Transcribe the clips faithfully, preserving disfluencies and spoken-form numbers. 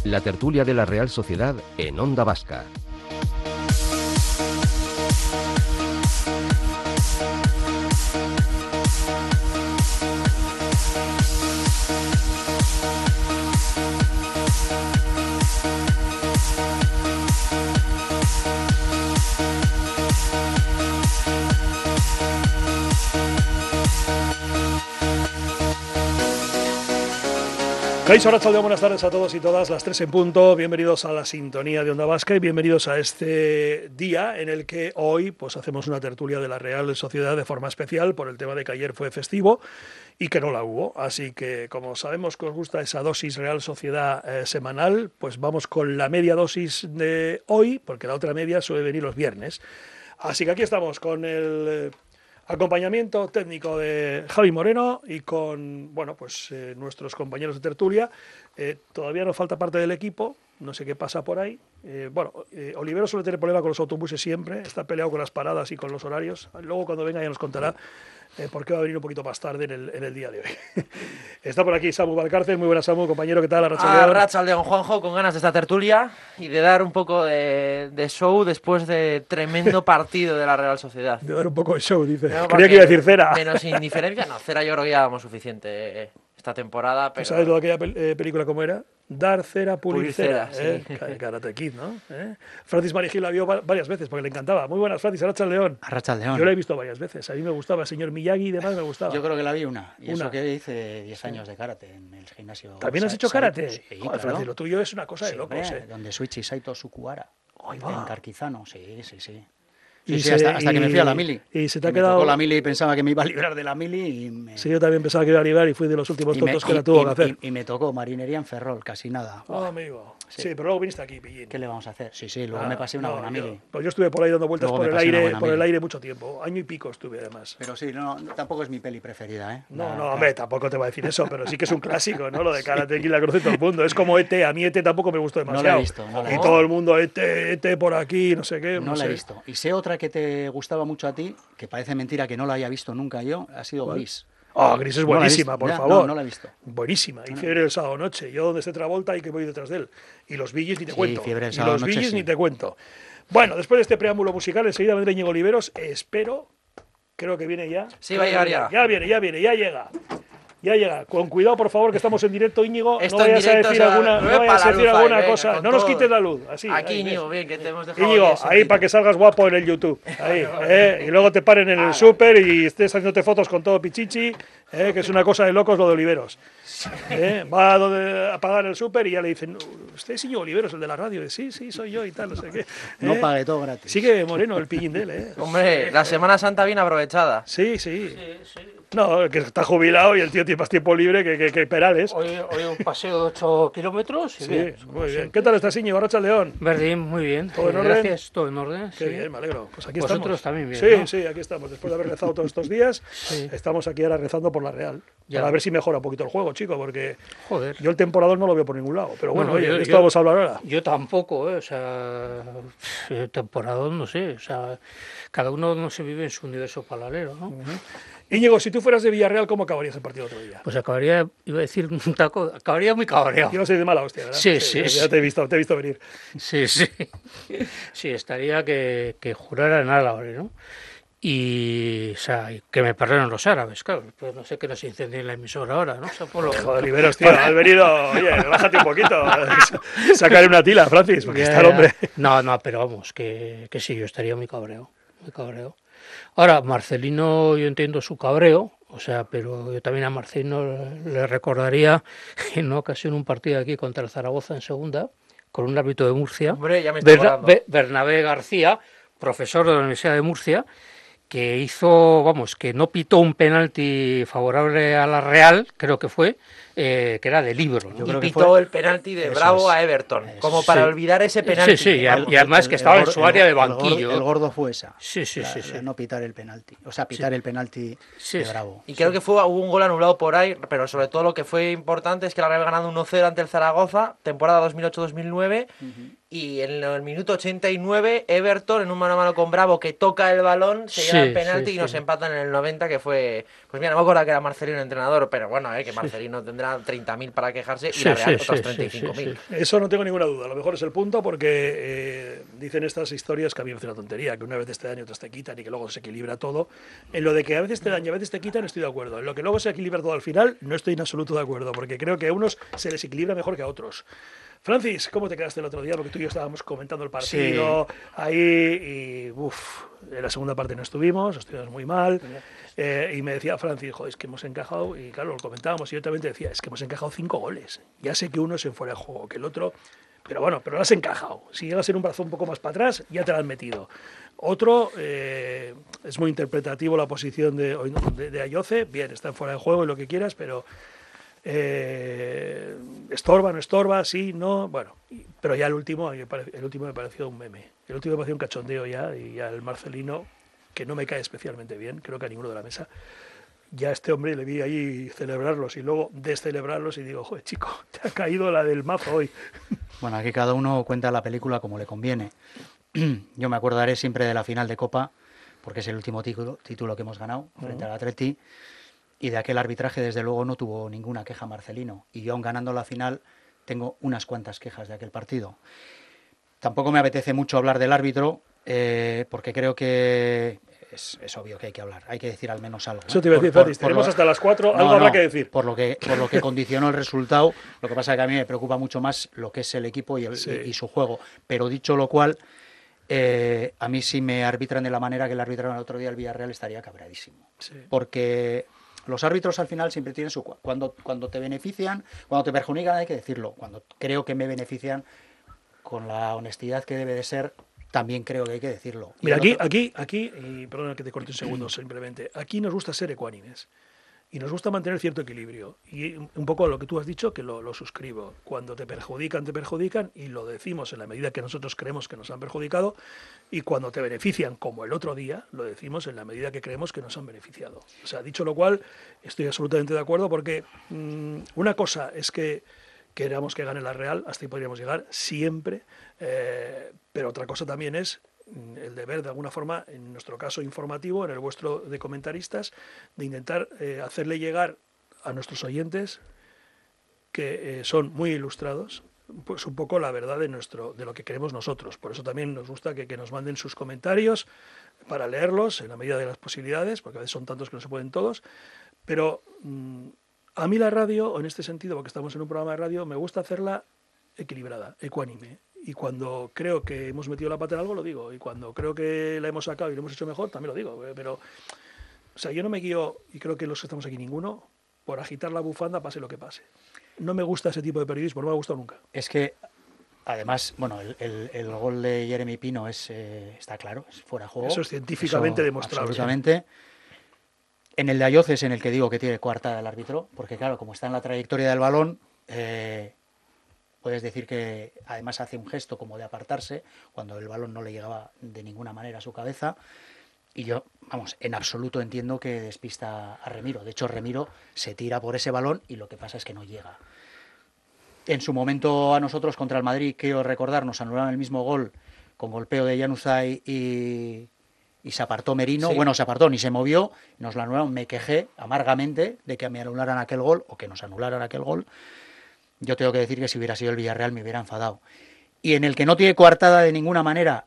La tertulia de la Real Sociedad en Onda Vasca. Kaixo, arratsaldeon, buenas tardes a todos y todas, las tres en punto, bienvenidos a la sintonía de Onda Vasca y bienvenidos a este día en el que hoy pues hacemos una tertulia de la Real Sociedad de forma especial por el tema de que ayer fue festivo y que no la hubo, así que como sabemos que os gusta esa dosis Real Sociedad eh, semanal, pues vamos con la media dosis de hoy, porque la otra media suele venir los viernes, así que aquí estamos con el... Eh, acompañamiento técnico de Javi Moreno y con bueno pues eh, nuestros compañeros de tertulia. Eh, todavía nos falta parte del equipo, no sé qué pasa por ahí. Eh, bueno, eh, Olivero suele tener problema con los autobuses siempre, está peleado con las paradas y con los horarios. Luego cuando venga ya nos contará eh, por qué va a venir un poquito más tarde en el, en el día de hoy. Está por aquí Samu Valcárcel, muy buenas Samu, compañero, ¿qué tal? Arratsaldeon. Arratsaldeon, Juanjo, con ganas de esta tertulia y de dar un poco de, de show después de tremendo partido de la Real Sociedad. De dar un poco de show, dice. No, Creía que iba a decir cera. Menos indiferencia, no, cera yo creo que ya damos suficiente esta temporada. Pero... ¿Sabes lo de aquella pel eh, película cómo era? Dar cera, pulir, pulir cera. cera, ¿eh? sí. Karate Kid, ¿no? ¿Eh? Francis Marigil la vio varias veces porque le encantaba. Muy buenas, Francis, Arratsaldeon. Arratsaldeon. Yo la he visto varias veces. A mí me gustaba, el señor Miyagi y demás me gustaba. Yo creo que la vi una. Y una. Eso que hice diez años de karate en el gimnasio. ¿También has hecho karate? Sí, Joder, claro. Francis, lo tuyo es una cosa de Sí, locos, hombre, ¿eh? donde Suichi Saito Sukuhara. Ahí va. En Carquizano, sí, sí, sí. Y Sí, sí, se- hasta, hasta y- que me fui a la mili. y se te ha Que me quedado- tocó la mili y pensaba que me iba a librar de la mili y me... Sí, yo también pensaba que iba a liberar y fui de los últimos y me- tontos que y- la tuvo y- que hacer. y- y me tocó marinería en Ferrol, casi nada. Oh, amigo. Sí. Sí. pero luego viniste aquí, pillín. ¿Qué le vamos a hacer? Sí, sí, luego Ah, me pasé una no, buena yo- mili. Pues yo estuve por ahí dando vueltas Luego por me el pasé una aire, buena por el mili. aire mucho tiempo. Año y pico estuve además. Pero sí, no, no, tampoco es mi peli preferida, ¿eh? No, La- no, hombre, tampoco te va a decir eso, pero sí que es un clásico, ¿no? Lo de Karate Kid la conoce todo el mundo. Es como E T, a mí E T tampoco me gustó No la he demasiado. visto, no la he y visto. todo el mundo, E T, E T por aquí, no sé qué. No no la sé. he visto. Y sé otra que te gustaba mucho a ti, que parece mentira que no la haya visto nunca yo, ha sido ¿Cuál? Gris. Ah, Gris es No la he buenísima, visto. por Ya, favor. no, no la he visto. Buenísima. Y No, no. Fiebre del sábado noche. Yo donde esté Travolta y que voy detrás de él. Y los Billis ni te Sí, cuento. Fiebre del y sábado los noche, Billis sí. ni te cuento. Bueno, después de este preámbulo musical, enseguida vendrá Íñigo Oliveros. Espero, creo que viene ya. Sí, va a llegar ya. Ya viene, ya viene, ya llega. Ya llega. Con cuidado, por favor, que estamos en directo, Íñigo. Esto no en vayas directo, a decir o sea, alguna, me no voy vayas pa' a la decir luz ahí, alguna venga, cosa. con No nos todo. quites la luz. Así. Aquí, ahí, Íñigo, ¿ves? bien, que te hemos dejado. Íñigo, bien ahí para que salgas guapo en el YouTube. Ahí, ¿eh? Y luego te paren en el súper y estés haciéndote fotos con todo pichichi, ¿eh? Que es una cosa de locos lo de Oliveros. ¿Eh? Va a, donde, a pagar el súper y ya le dicen, ¿usted es Íñigo Oliveros, el de la radio? Y dice, sí, sí, soy yo y tal, no sé qué. No ¿Eh? pagué todo gratis. Sigue Moreno, el pillín de él, ¿eh? Hombre, la Semana Santa bien aprovechada. Sí, sí. No, que está jubilado y el tío tiene más tiempo libre que, que, que Perales. Hoy, hoy un paseo de ocho kilómetros. y Sí, bien. muy bien. ¿Qué tal estás, Íñigo? Arratsaldeon. Verdín, muy bien. ¿Todo en Eh, orden? Gracias, todo en orden. Qué sí. bien, me alegro. Pues aquí Vosotros estamos. también bien, Sí, ¿no? sí, aquí estamos. Después de haber rezado todos estos días, Sí. estamos aquí ahora rezando por la Real. Ya. Para ver si mejora un poquito el juego, chico, porque Joder. yo el temporador no lo veo por ningún lado. Pero bueno, No, oye, yo- de esto yo- vamos a hablar ahora. Yo tampoco, ¿eh? O sea, eh, temporada, no sé. O sea, cada uno no se vive en su universo paralelo, ¿no? Íñigo, si tú fueras de Villarreal, ¿cómo acabarías el partido otro día? Pues acabaría, iba a decir un taco, acabaría muy cabreado. Ibas a ir de mala hostia, ¿verdad? Sí, sí, Ya sí. te he visto, te he visto venir. Sí, sí. Sí, estaría que, que juraran árabe, ¿no? Y, o sea, y que me perdonen los árabes, claro. Pues no sé que nos incendien la emisora ahora, ¿no? O sea, por lo- Joder, Oliveros, tío, has venido. Oye, bájate un poquito. Sacaré una tila, Francis, porque Ya, está el ya. hombre. No, no, pero vamos, que, que sí, yo estaría muy cabreo, muy cabreo. Ahora, Marcelino, yo entiendo su cabreo, o sea, pero yo también a Marcelino le recordaría en una ocasión un partido aquí contra el Zaragoza en segunda, con un árbitro de Murcia, Hombre, ya me estoy Berna- acordando. Be- Bernabé García, profesor de la Universidad de Murcia, que hizo, vamos, que no pitó un penalti favorable a la Real, creo que fue, eh, que era de libro, ¿no? Yo Y creo que pitó fue- el penalti de Eso Bravo es. a Everton, Eso como es. para Sí. olvidar ese penalti. Sí, sí, y, a- Vamos. y además que El- estaba el en gor- su área de el gordo- banquillo. El gordo fue esa. Sí, sí, La- sí, sí. la no pitar el penalti. O sea, pitar el penalti Sí, de sí. Bravo. Y creo que fue, hubo un gol anulado por ahí, pero sobre todo lo que fue importante es que la Real ganando uno cero ante el Zaragoza, temporada dos mil ocho dos mil nueve, y en el minuto ochenta y nueve Everton en un mano a mano con Bravo que toca el balón, se lleva Sí, el penalti sí, y nos sí. empatan en el noventa, que fue, pues mira, no me acuerdo que era Marcelino entrenador, pero bueno, eh, que Marcelino tendrá tendrá treinta mil para quejarse y Sí, la Real sí, otras sí, treinta y sí, cinco mil. sí, sí. Eso no tengo ninguna duda. A lo mejor es el punto porque eh, dicen estas historias que a mí me hace una tontería, que una vez te dan y otras te quitan y que luego se equilibra todo. En lo de que a veces te dan y a veces te quitan estoy de acuerdo. En lo que luego se equilibra todo al final no estoy en absoluto de acuerdo porque creo que a unos se les equilibra mejor que a otros. Francis, ¿cómo te quedaste el otro día? Porque tú y yo estábamos comentando el partido sí. ahí y uff, en la segunda parte no estuvimos, estuvimos muy mal. Eh, y me decía Francis, joder, es que hemos encajado, y claro, lo comentábamos, y yo también te decía, es que hemos encajado cinco goles. Ya sé que uno es en fuera de juego, que el otro, pero bueno, pero lo has encajado. Si llega a ser un brazo un poco más para atrás, ya te lo has metido. Otro, eh, es muy interpretativo la posición de, de, de Ayoce, bien, está en fuera de juego y lo que quieras, pero... Eh, estorba, no estorba, sí, no, bueno, pero ya el último, el último me pareció un meme, el último me pareció un cachondeo ya, y ya el Marcelino, que no me cae especialmente bien, creo que a ninguno de la mesa, ya a este hombre le vi ahí celebrarlos y luego descelebrarlos y digo, joder, chico, te ha caído la del mazo hoy. Bueno, aquí cada uno cuenta la película como le conviene. Yo me acordaré siempre de la final de Copa, porque es el último título, título que hemos ganado frente uh-huh. al Atleti. Y de aquel arbitraje, desde luego, no tuvo ninguna queja Marcelino. Y yo, aun ganando la final, tengo unas cuantas quejas de aquel partido. Tampoco me apetece mucho hablar del árbitro, eh, porque creo que es, es obvio que hay que hablar. Hay que decir al menos algo. Eso te iba a decir, Francis, tenemos lo... hasta las cuatro, no, algo no, habrá que decir. Por lo que, por lo que condicionó el resultado, lo que pasa es que a mí me preocupa mucho más lo que es el equipo y, el, sí. y, y su juego. Pero dicho lo cual... Eh, a mí si me arbitran de la manera que le arbitraron el otro día el Villarreal estaría cabreadísimo. Sí. Porque... Los árbitros al final siempre tienen su... Cuando, cuando te benefician, cuando te perjudican hay que decirlo. Cuando creo que me benefician, con la honestidad que debe de ser, también creo que hay que decirlo. Y Mira, aquí, otro... aquí, aquí, y perdona que te corte un segundo simplemente, aquí nos gusta ser ecuánimes y nos gusta mantener cierto equilibrio. Y un poco lo que tú has dicho, que lo, lo suscribo. Cuando te perjudican, te perjudican y lo decimos en la medida que nosotros creemos que nos han perjudicado, y cuando te benefician, como el otro día, lo decimos en la medida que creemos que nos han beneficiado. O sea, dicho lo cual, estoy absolutamente de acuerdo porque mmm, una cosa es que queramos que gane la Real, hasta ahí podríamos llegar siempre, eh, pero otra cosa también es el deber, de alguna forma, en nuestro caso informativo, en el vuestro de comentaristas, de intentar eh, hacerle llegar a nuestros oyentes, que eh, son muy ilustrados, pues un poco la verdad de nuestro de lo que queremos nosotros. Por eso también nos gusta que, que nos manden sus comentarios para leerlos en la medida de las posibilidades, porque a veces son tantos que no se pueden todos. Pero mmm, a mí la radio, en este sentido, porque estamos en un programa de radio, me gusta hacerla equilibrada, ecuánime. Y cuando creo que hemos metido la pata en algo, lo digo. Y cuando creo que la hemos sacado y lo hemos hecho mejor, también lo digo. Pero, o sea, yo no me guío, y creo que los que estamos aquí ninguno, por agitar la bufanda pase lo que pase. No me gusta ese tipo de periodismo, no me ha gustado nunca. Es que, además, bueno, el, el, el gol de Jeremy Pino es, eh, está claro, es fuera de juego. Eso es científicamente Eso, demostrado. Absolutamente. ¿Sí? En el de Ayoce es en el que digo que tiene coartada el árbitro, porque claro, como está en la trayectoria del balón... Eh, puedes decir que además hace un gesto como de apartarse cuando el balón no le llegaba de ninguna manera a su cabeza. Y yo, vamos, en absoluto entiendo que despista a Remiro. De hecho, Remiro se tira por ese balón y lo que pasa es que no llega. En su momento a nosotros contra el Madrid, quiero recordar, nos anularon el mismo gol con golpeo de Januzaj y, y se apartó Merino. Sí. Bueno, se apartó, ni se movió, nos lo anularon. Me quejé amargamente de que me anularan aquel gol o que nos anularan aquel gol. Yo tengo que decir que si hubiera sido el Villarreal me hubiera enfadado. Y en el que no tiene coartada de ninguna manera,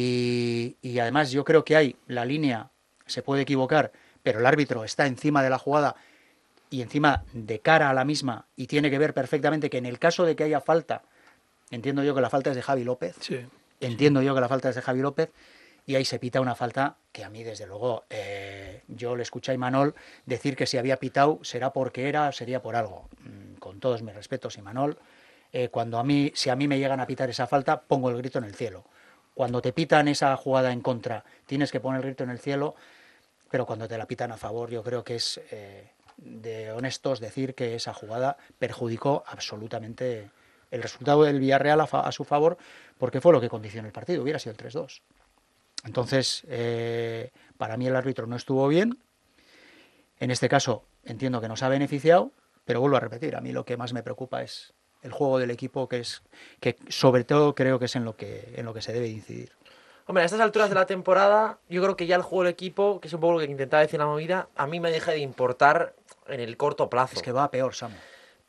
y, y además yo creo que hay, la línea se puede equivocar, pero el árbitro está encima de la jugada y encima de cara a la misma, y tiene que ver perfectamente que en el caso de que haya falta, entiendo yo que la falta es de Javi López, sí, entiendo sí. yo que la falta es de Javi López, y ahí se pita una falta que a mí, desde luego, eh, yo le escuché a Imanol decir que si había pitado será porque era, sería por algo. Con todos mis respetos, Imanol, eh, cuando a mí, si a mí me llegan a pitar esa falta, pongo el grito en el cielo. Cuando te pitan esa jugada en contra, tienes que poner el grito en el cielo, pero cuando te la pitan a favor, yo creo que es eh, de honestos decir que esa jugada perjudicó absolutamente el resultado del Villarreal a, fa- a su favor, porque fue lo que condicionó el partido, hubiera sido el tres dos. Entonces, eh, para mí el árbitro no estuvo bien. En este caso, entiendo que nos ha beneficiado, pero vuelvo a repetir, a mí lo que más me preocupa es el juego del equipo, que es que sobre todo creo que es en lo que, en lo que se debe incidir. Hombre, a estas alturas de la temporada, yo creo que ya el juego del equipo, que es un poco lo que intentaba decir la movida, a mí me deja de importar en el corto plazo. Es que va a peor, Samu.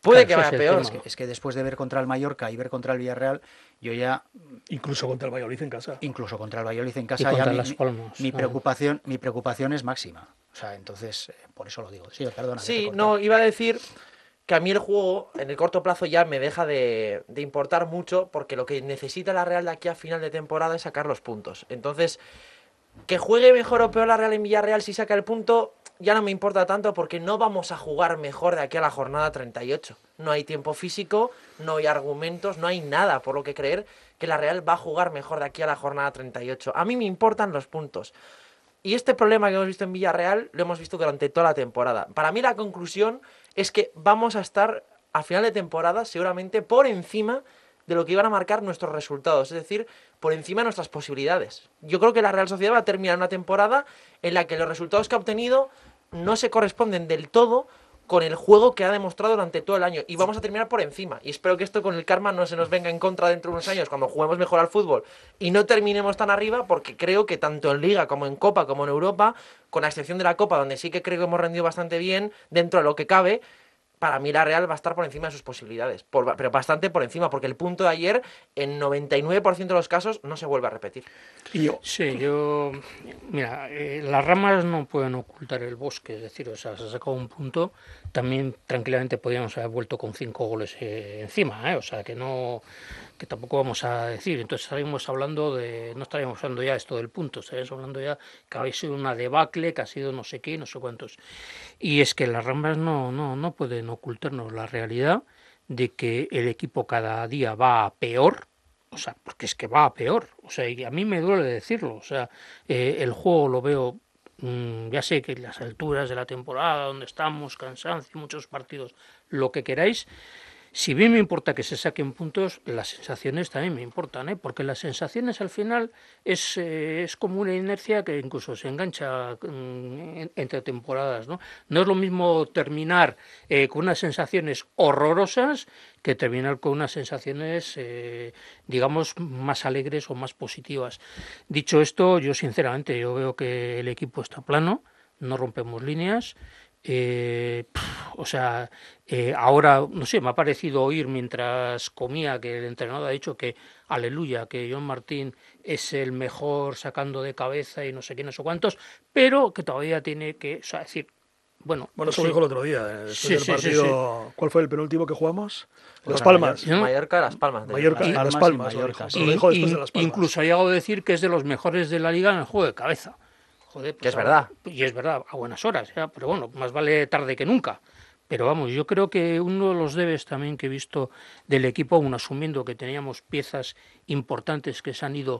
Puede Claro, que ese vaya es el peor. Es tema. que, es que después de ver contra el Mallorca y ver contra el Villarreal, yo ya, Incluso contra el Valladolid en casa. incluso contra el Valladolid en Y casa, ya contra mi, Las mi- Palmas. mi ¿no? preocupación, mi preocupación es máxima. O sea, entonces, eh, por eso lo digo. Sí, perdona. que te he Sí, cortado. no, iba a decir que a mí el juego en el corto plazo ya me deja de, de importar mucho porque lo que necesita la Real de aquí a final de temporada es sacar los puntos. Entonces, que juegue mejor o peor la Real en Villarreal si saca el punto ya no me importa tanto porque no vamos a jugar mejor de aquí a la jornada treinta y ocho. No hay tiempo físico, no hay argumentos, no hay nada por lo que creer que la Real va a jugar mejor de aquí a la jornada treinta y ocho. A mí me importan los puntos. Y este problema que hemos visto en Villarreal lo hemos visto durante toda la temporada. Para mí la conclusión es que vamos a estar a final de temporada seguramente por encima de lo que iban a marcar nuestros resultados, es decir, por encima de nuestras posibilidades. Yo creo que la Real Sociedad va a terminar una temporada en la que los resultados que ha obtenido no se corresponden del todo con el juego que ha demostrado durante todo el año y vamos a terminar por encima y espero que esto con el karma no se nos venga en contra dentro de unos años cuando juguemos mejor al fútbol y no terminemos tan arriba porque creo que tanto en Liga como en Copa como en Europa, con la excepción de la Copa donde sí que creo que hemos rendido bastante bien dentro de lo que cabe, para mí la Real va a estar por encima de sus posibilidades, por, pero bastante por encima, porque el punto de ayer, en noventa y nueve por ciento de los casos, no se vuelve a repetir. Y yo, Sí, yo. Mira, eh, las ramas no pueden ocultar el bosque, es decir, o sea, se ha sacado un punto. También tranquilamente podríamos haber vuelto con cinco goles eh, encima, ¿eh? O sea, que no. Que tampoco vamos a decir. Entonces estaríamos hablando de. No estaríamos hablando ya esto del punto, estaríamos hablando ya que habéis sido una debacle, que ha sido no sé qué, no sé cuántos. Y es que las ramas no, no, no pueden ocultarnos la realidad de que el equipo cada día va a peor. O sea, porque es que va a peor. O sea, y a mí me duele decirlo. O sea, eh, el juego lo veo, mmm, ya sé que las alturas de la temporada, donde estamos, cansancio, muchos partidos, lo que queráis. Si bien me importa que se saquen puntos, las sensaciones también me importan, ¿eh? Porque las sensaciones al final es, eh, es como una inercia que incluso se engancha mm, entre temporadas, ¿no? No es lo mismo terminar eh, con unas sensaciones horrorosas que terminar con unas sensaciones, eh, digamos, más alegres o más positivas. Dicho esto, yo sinceramente yo veo que el equipo está plano, no rompemos líneas. Eh, pff, o sea, eh, ahora, no sé, me ha parecido oír mientras comía que el entrenador ha dicho que, aleluya, que John Martín es el mejor sacando de cabeza y no sé qué, no sé cuántos, pero que todavía tiene que, o sea, decir, bueno... bueno, eso sí, lo dijo el otro día, eh, después sí, del sí, partido. sí, sí. ¿Cuál fue el penúltimo que jugamos? Pues Las a Palmas. Mallorca, ¿no? Mallorca, Las Palmas. de Mallorca, verdad. Las Palmas y Palmas, lo Mallorca, dijo. sí. Lo dijo después In- de Las Palmas. incluso ha llegado a decir que es de los mejores de la liga en el juego de cabeza. Joder, pues Que es ahora- verdad. Y es verdad, a buenas horas, ya, pero bueno, más vale tarde que nunca. Pero vamos, yo creo que uno de los debes también que he visto del equipo, aún asumiendo que teníamos piezas importantes que se han ido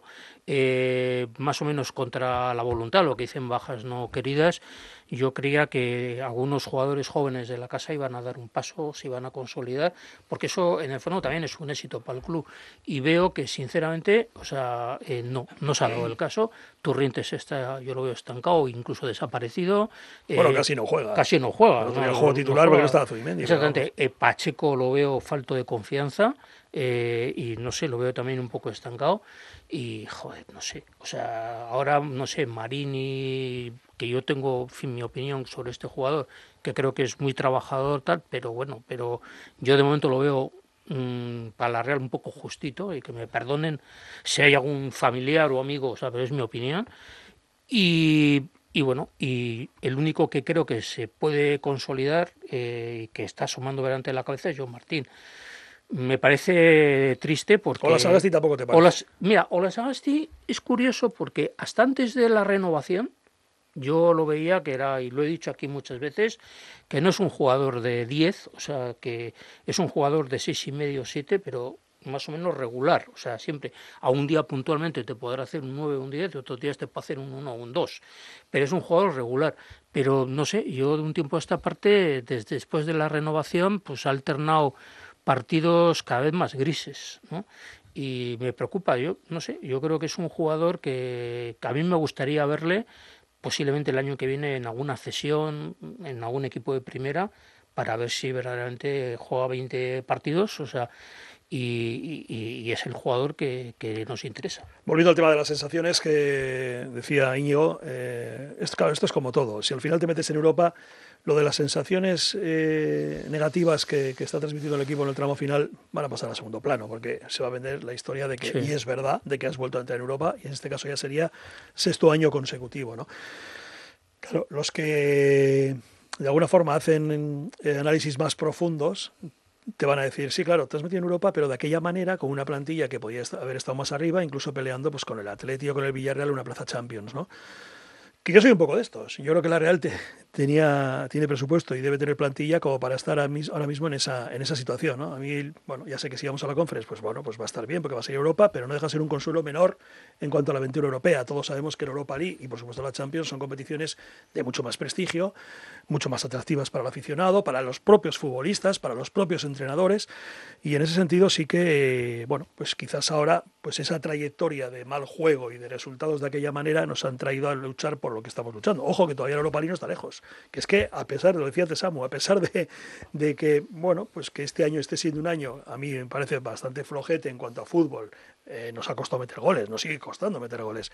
eh, más o menos contra la voluntad, lo que dicen bajas no queridas, yo creía que algunos jugadores jóvenes de la casa iban a dar un paso, se iban a consolidar, porque eso en el fondo también es un éxito para el club. Y veo que sinceramente, o sea, eh, no, no se ha dado el caso. Turrientes está, yo lo veo estancado, incluso desaparecido. Bueno, Eh, casi no juega. Casi no juega. El otro ¿no? día jugó No titular porque juega. no estaba Zubimendi, pero Exactamente. Eh, Pacheco lo veo falto de confianza eh, y no sé, lo veo también un poco estancado. Y joder, no sé. O sea, ahora no sé, Marini, que yo tengo, en fin, mi opinión sobre este jugador, que creo que es muy trabajador, tal, pero bueno, pero yo de momento lo veo mmm, para la Real un poco justito y que me perdonen si hay algún familiar o amigo, o sea, pero es mi opinión. Y, y bueno, y el único que creo que se puede consolidar eh, y que está asomando delante de la cabeza es John Martín. Me parece triste porque... Ola Sagasti tampoco te parece. Olas, mira, Ola Sagasti es curioso porque hasta antes de la renovación yo lo veía que era, y lo he dicho aquí muchas veces, que no es un jugador de diez, o sea, que es un jugador de seis y medio, siete, pero más o menos regular, o sea, siempre a un día puntualmente te podrá hacer un nueve o un diez, y otros días te puede hacer un uno o un dos, pero es un jugador regular. Pero no sé, yo de un tiempo a esta parte, desde después de la renovación, pues ha alternado partidos cada vez más grises, ¿no? Y me preocupa, yo no sé, yo creo que es un jugador que, que a mí me gustaría verle posiblemente el año que viene en alguna cesión, en algún equipo de primera, para ver si verdaderamente juega veinte partidos, o sea, y, y, y es el jugador que, que nos interesa. Volviendo al tema de las sensaciones que decía Íñigo, eh, es, claro, esto es como todo. Si al final te metes en Europa, lo de las sensaciones eh, negativas que, que está transmitiendo el equipo en el tramo final van a pasar a segundo plano, porque se va a vender la historia de que, sí. y es verdad, de que has vuelto a entrar en Europa, y en este caso ya sería sexto año consecutivo, ¿no? Claro, los que de alguna forma hacen eh, análisis más profundos te van a decir, sí, claro, te has metido en Europa, pero de aquella manera, con una plantilla que podía haber estado más arriba, incluso peleando pues con el Atleti o con el Villarreal una plaza Champions, ¿no? Que yo soy un poco de estos. Yo creo que la Real te, tenía, tiene presupuesto y debe tener plantilla como para estar ahora mismo en esa, en esa situación, ¿no? A mí, bueno, ya sé que si vamos a la Conference, pues bueno, pues va a estar bien porque va a ser Europa, pero no deja de ser un consuelo menor en cuanto a la aventura europea. Todos sabemos que la Europa League y por supuesto la Champions son competiciones de mucho más prestigio, mucho más atractivas para el aficionado, para los propios futbolistas, para los propios entrenadores, y en ese sentido sí que, bueno, pues quizás ahora pues esa trayectoria de mal juego y de resultados de aquella manera nos han traído a luchar por lo que estamos luchando. Ojo que todavía la Europa League no está lejos, que es que a pesar de lo que decía antes Samu, a pesar de, de que, bueno, pues que este año esté siendo un año, a mí me parece bastante flojete en cuanto a fútbol, eh, nos ha costado meter goles, nos sigue costando meter goles,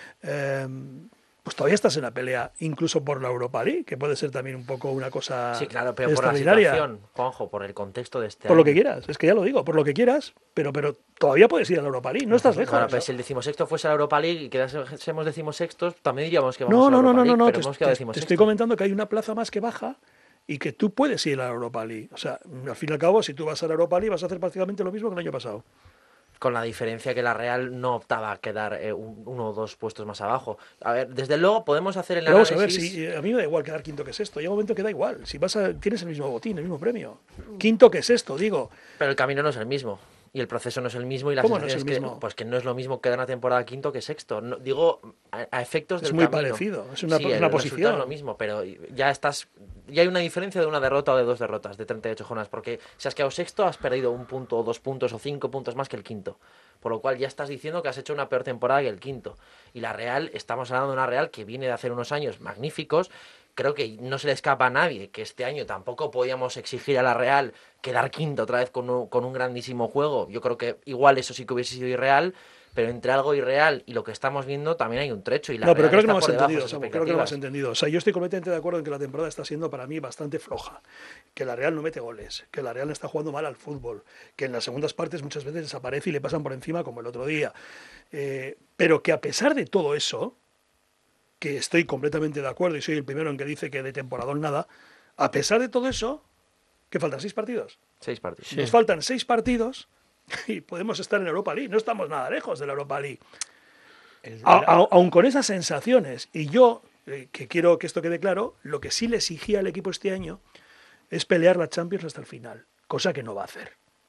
eh, pues todavía estás en la pelea, incluso por la Europa League, que puede ser también un poco una cosa sí, claro, pero extraordinaria. Por la situación, Juanjo, por el contexto de este Por año. lo que quieras, es que ya lo digo, por lo que quieras, pero, pero todavía puedes ir a la Europa League, no estás lejos. Claro, pero si el decimosexto fuese a la Europa League y quedásemos decimosextos, también diríamos que vamos no, a la no, Europa no, League, no, no, pero te, hemos quedado te, decimosextos. te estoy comentando que hay una plaza más que baja y que tú puedes ir a la Europa League. O sea, al fin y al cabo, si tú vas a la Europa League vas a hacer prácticamente lo mismo que el año pasado. Con la diferencia que la Real no optaba a quedar eh, un, uno o dos puestos más abajo. A ver, desde luego podemos hacer el Pero análisis... Vamos a ver, si, a mí me da igual quedar quinto que sexto. Llega un momento que da igual. Si vas a, tienes el mismo botín, el mismo premio. Quinto que sexto, digo. Pero el camino no es el mismo. Y el proceso no es el mismo. Y la ¿Cómo no es el que, mismo? Pues que no es lo mismo quedar una temporada quinto que sexto. No, digo, a, a efectos del camino. Es muy camino. parecido. Es una, sí, una el posición. Es lo mismo, pero ya estás... Ya hay una diferencia de una derrota o de dos derrotas, de treinta y ocho jornadas. Porque si has quedado sexto, has perdido un punto, o dos puntos, o cinco puntos más que el quinto. Por lo cual ya estás diciendo que has hecho una peor temporada que el quinto. Y la Real, estamos hablando de una Real que viene de hacer unos años magníficos. Creo que no se le escapa a nadie que este año tampoco podíamos exigir a la Real quedar quinto otra vez con un, con un grandísimo juego. Yo creo que igual eso sí que hubiese sido irreal, pero entre algo irreal y lo que estamos viendo también hay un trecho. Y la no, pero Real creo que no está me has por debajo de entendido, esas Samu, creo que no me has expectativas. entendido. O sea, yo estoy completamente de acuerdo en que la temporada está siendo para mí bastante floja, que la Real no mete goles, que la Real está jugando mal al fútbol, que en las segundas partes muchas veces desaparece y le pasan por encima como el otro día. Eh, pero que a pesar de todo eso, que estoy completamente de acuerdo y soy el primero en que dice que de temporadón nada, a pesar de todo eso, que faltan seis partidos. Seis partidos. Sí. Nos faltan seis partidos y podemos estar en Europa League. No estamos nada lejos de la Europa League. El... A, a, aun con esas sensaciones. Y yo, eh, que quiero que esto quede claro, lo que sí le exigía al equipo este año es pelear la Champions hasta el final. Cosa que no va a hacer.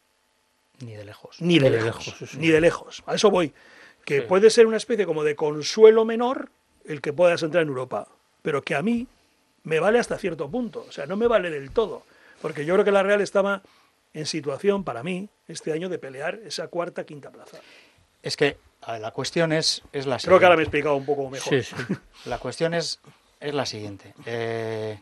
Ni de lejos. Ni de, ni lejos. de lejos. Sí. Ni de lejos. A eso voy. Que sí. puede ser una especie como de consuelo menor el que puedas entrar en Europa. Pero que a mí me vale hasta cierto punto. O sea, no me vale del todo. Porque yo creo que la Real estaba en situación, para mí, este año de pelear esa cuarta, quinta plaza. Es que a ver, la cuestión es, es la siguiente. Creo que ahora me he explicado un poco mejor. Sí, sí. La cuestión es, es la siguiente. Eh,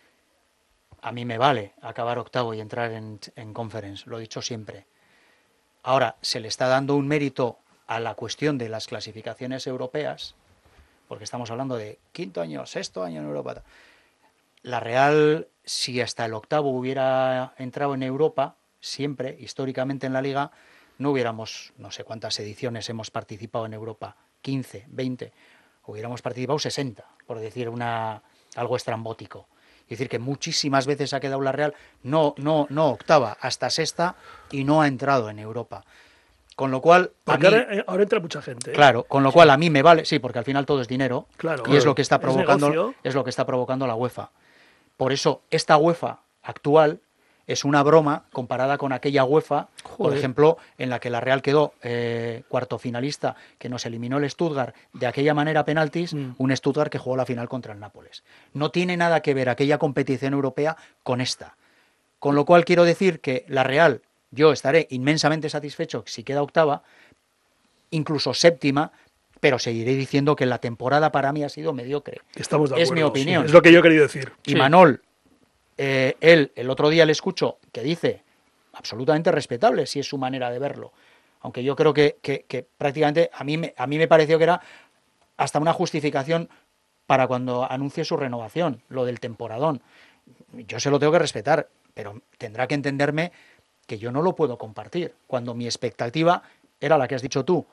a mí me vale acabar octavo y entrar en, en Conference, lo he dicho siempre. Ahora, se le está dando un mérito a la cuestión de las clasificaciones europeas, porque estamos hablando de quinto año, sexto año en Europa. La Real, si hasta el octavo hubiera entrado en Europa, siempre, históricamente en la Liga, no hubiéramos, no sé cuántas ediciones hemos participado en Europa, quince, veinte, hubiéramos participado sesenta, por decir una algo estrambótico. Es decir, que muchísimas veces ha quedado la Real, no, no, no octava, hasta sexta, y no ha entrado en Europa. Con lo cual... Porque a mí, ahora, ahora entra mucha gente. ¿eh? Claro, con lo cual a mí me vale, sí, porque al final todo es dinero, claro, y claro. es lo que está provocando, es, es lo que está provocando la UEFA. Por eso, esta UEFA actual es una broma comparada con aquella UEFA, Joder. por ejemplo, en la que la Real quedó eh, cuarto finalista, que nos eliminó el Stuttgart de aquella manera a penaltis, mm. un Stuttgart que jugó la final contra el Nápoles. No tiene nada que ver aquella competición europea con esta. Con lo cual quiero decir que la Real, yo estaré inmensamente satisfecho si queda octava, incluso séptima, pero seguiré diciendo que la temporada para mí ha sido mediocre. Estamos de acuerdo, es mi opinión. Sí, es lo que yo he querido decir. Y sí. Manol, eh, él, el otro día le escucho que dice, absolutamente respetable si es su manera de verlo. Aunque yo creo que, que, que prácticamente a mí, me, a mí me pareció que era hasta una justificación para cuando anuncie su renovación, lo del temporadón. Yo se lo tengo que respetar, pero tendrá que entenderme que yo no lo puedo compartir, cuando mi expectativa era la que has dicho tú.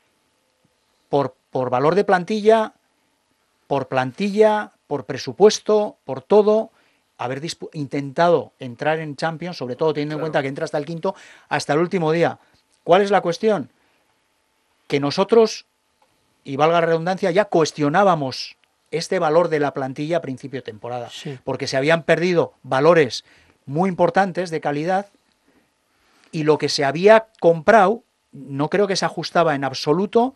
Por, por valor de plantilla, por plantilla, por presupuesto, por todo, haber intentado entrar en Champions, sobre todo teniendo claro. en cuenta que entra hasta el quinto, hasta el último día. ¿Cuál es la cuestión? Que nosotros, y valga la redundancia, ya cuestionábamos este valor de la plantilla a principio de temporada, sí. porque se habían perdido valores muy importantes de calidad y lo que se había comprado no creo que se ajustaba en absoluto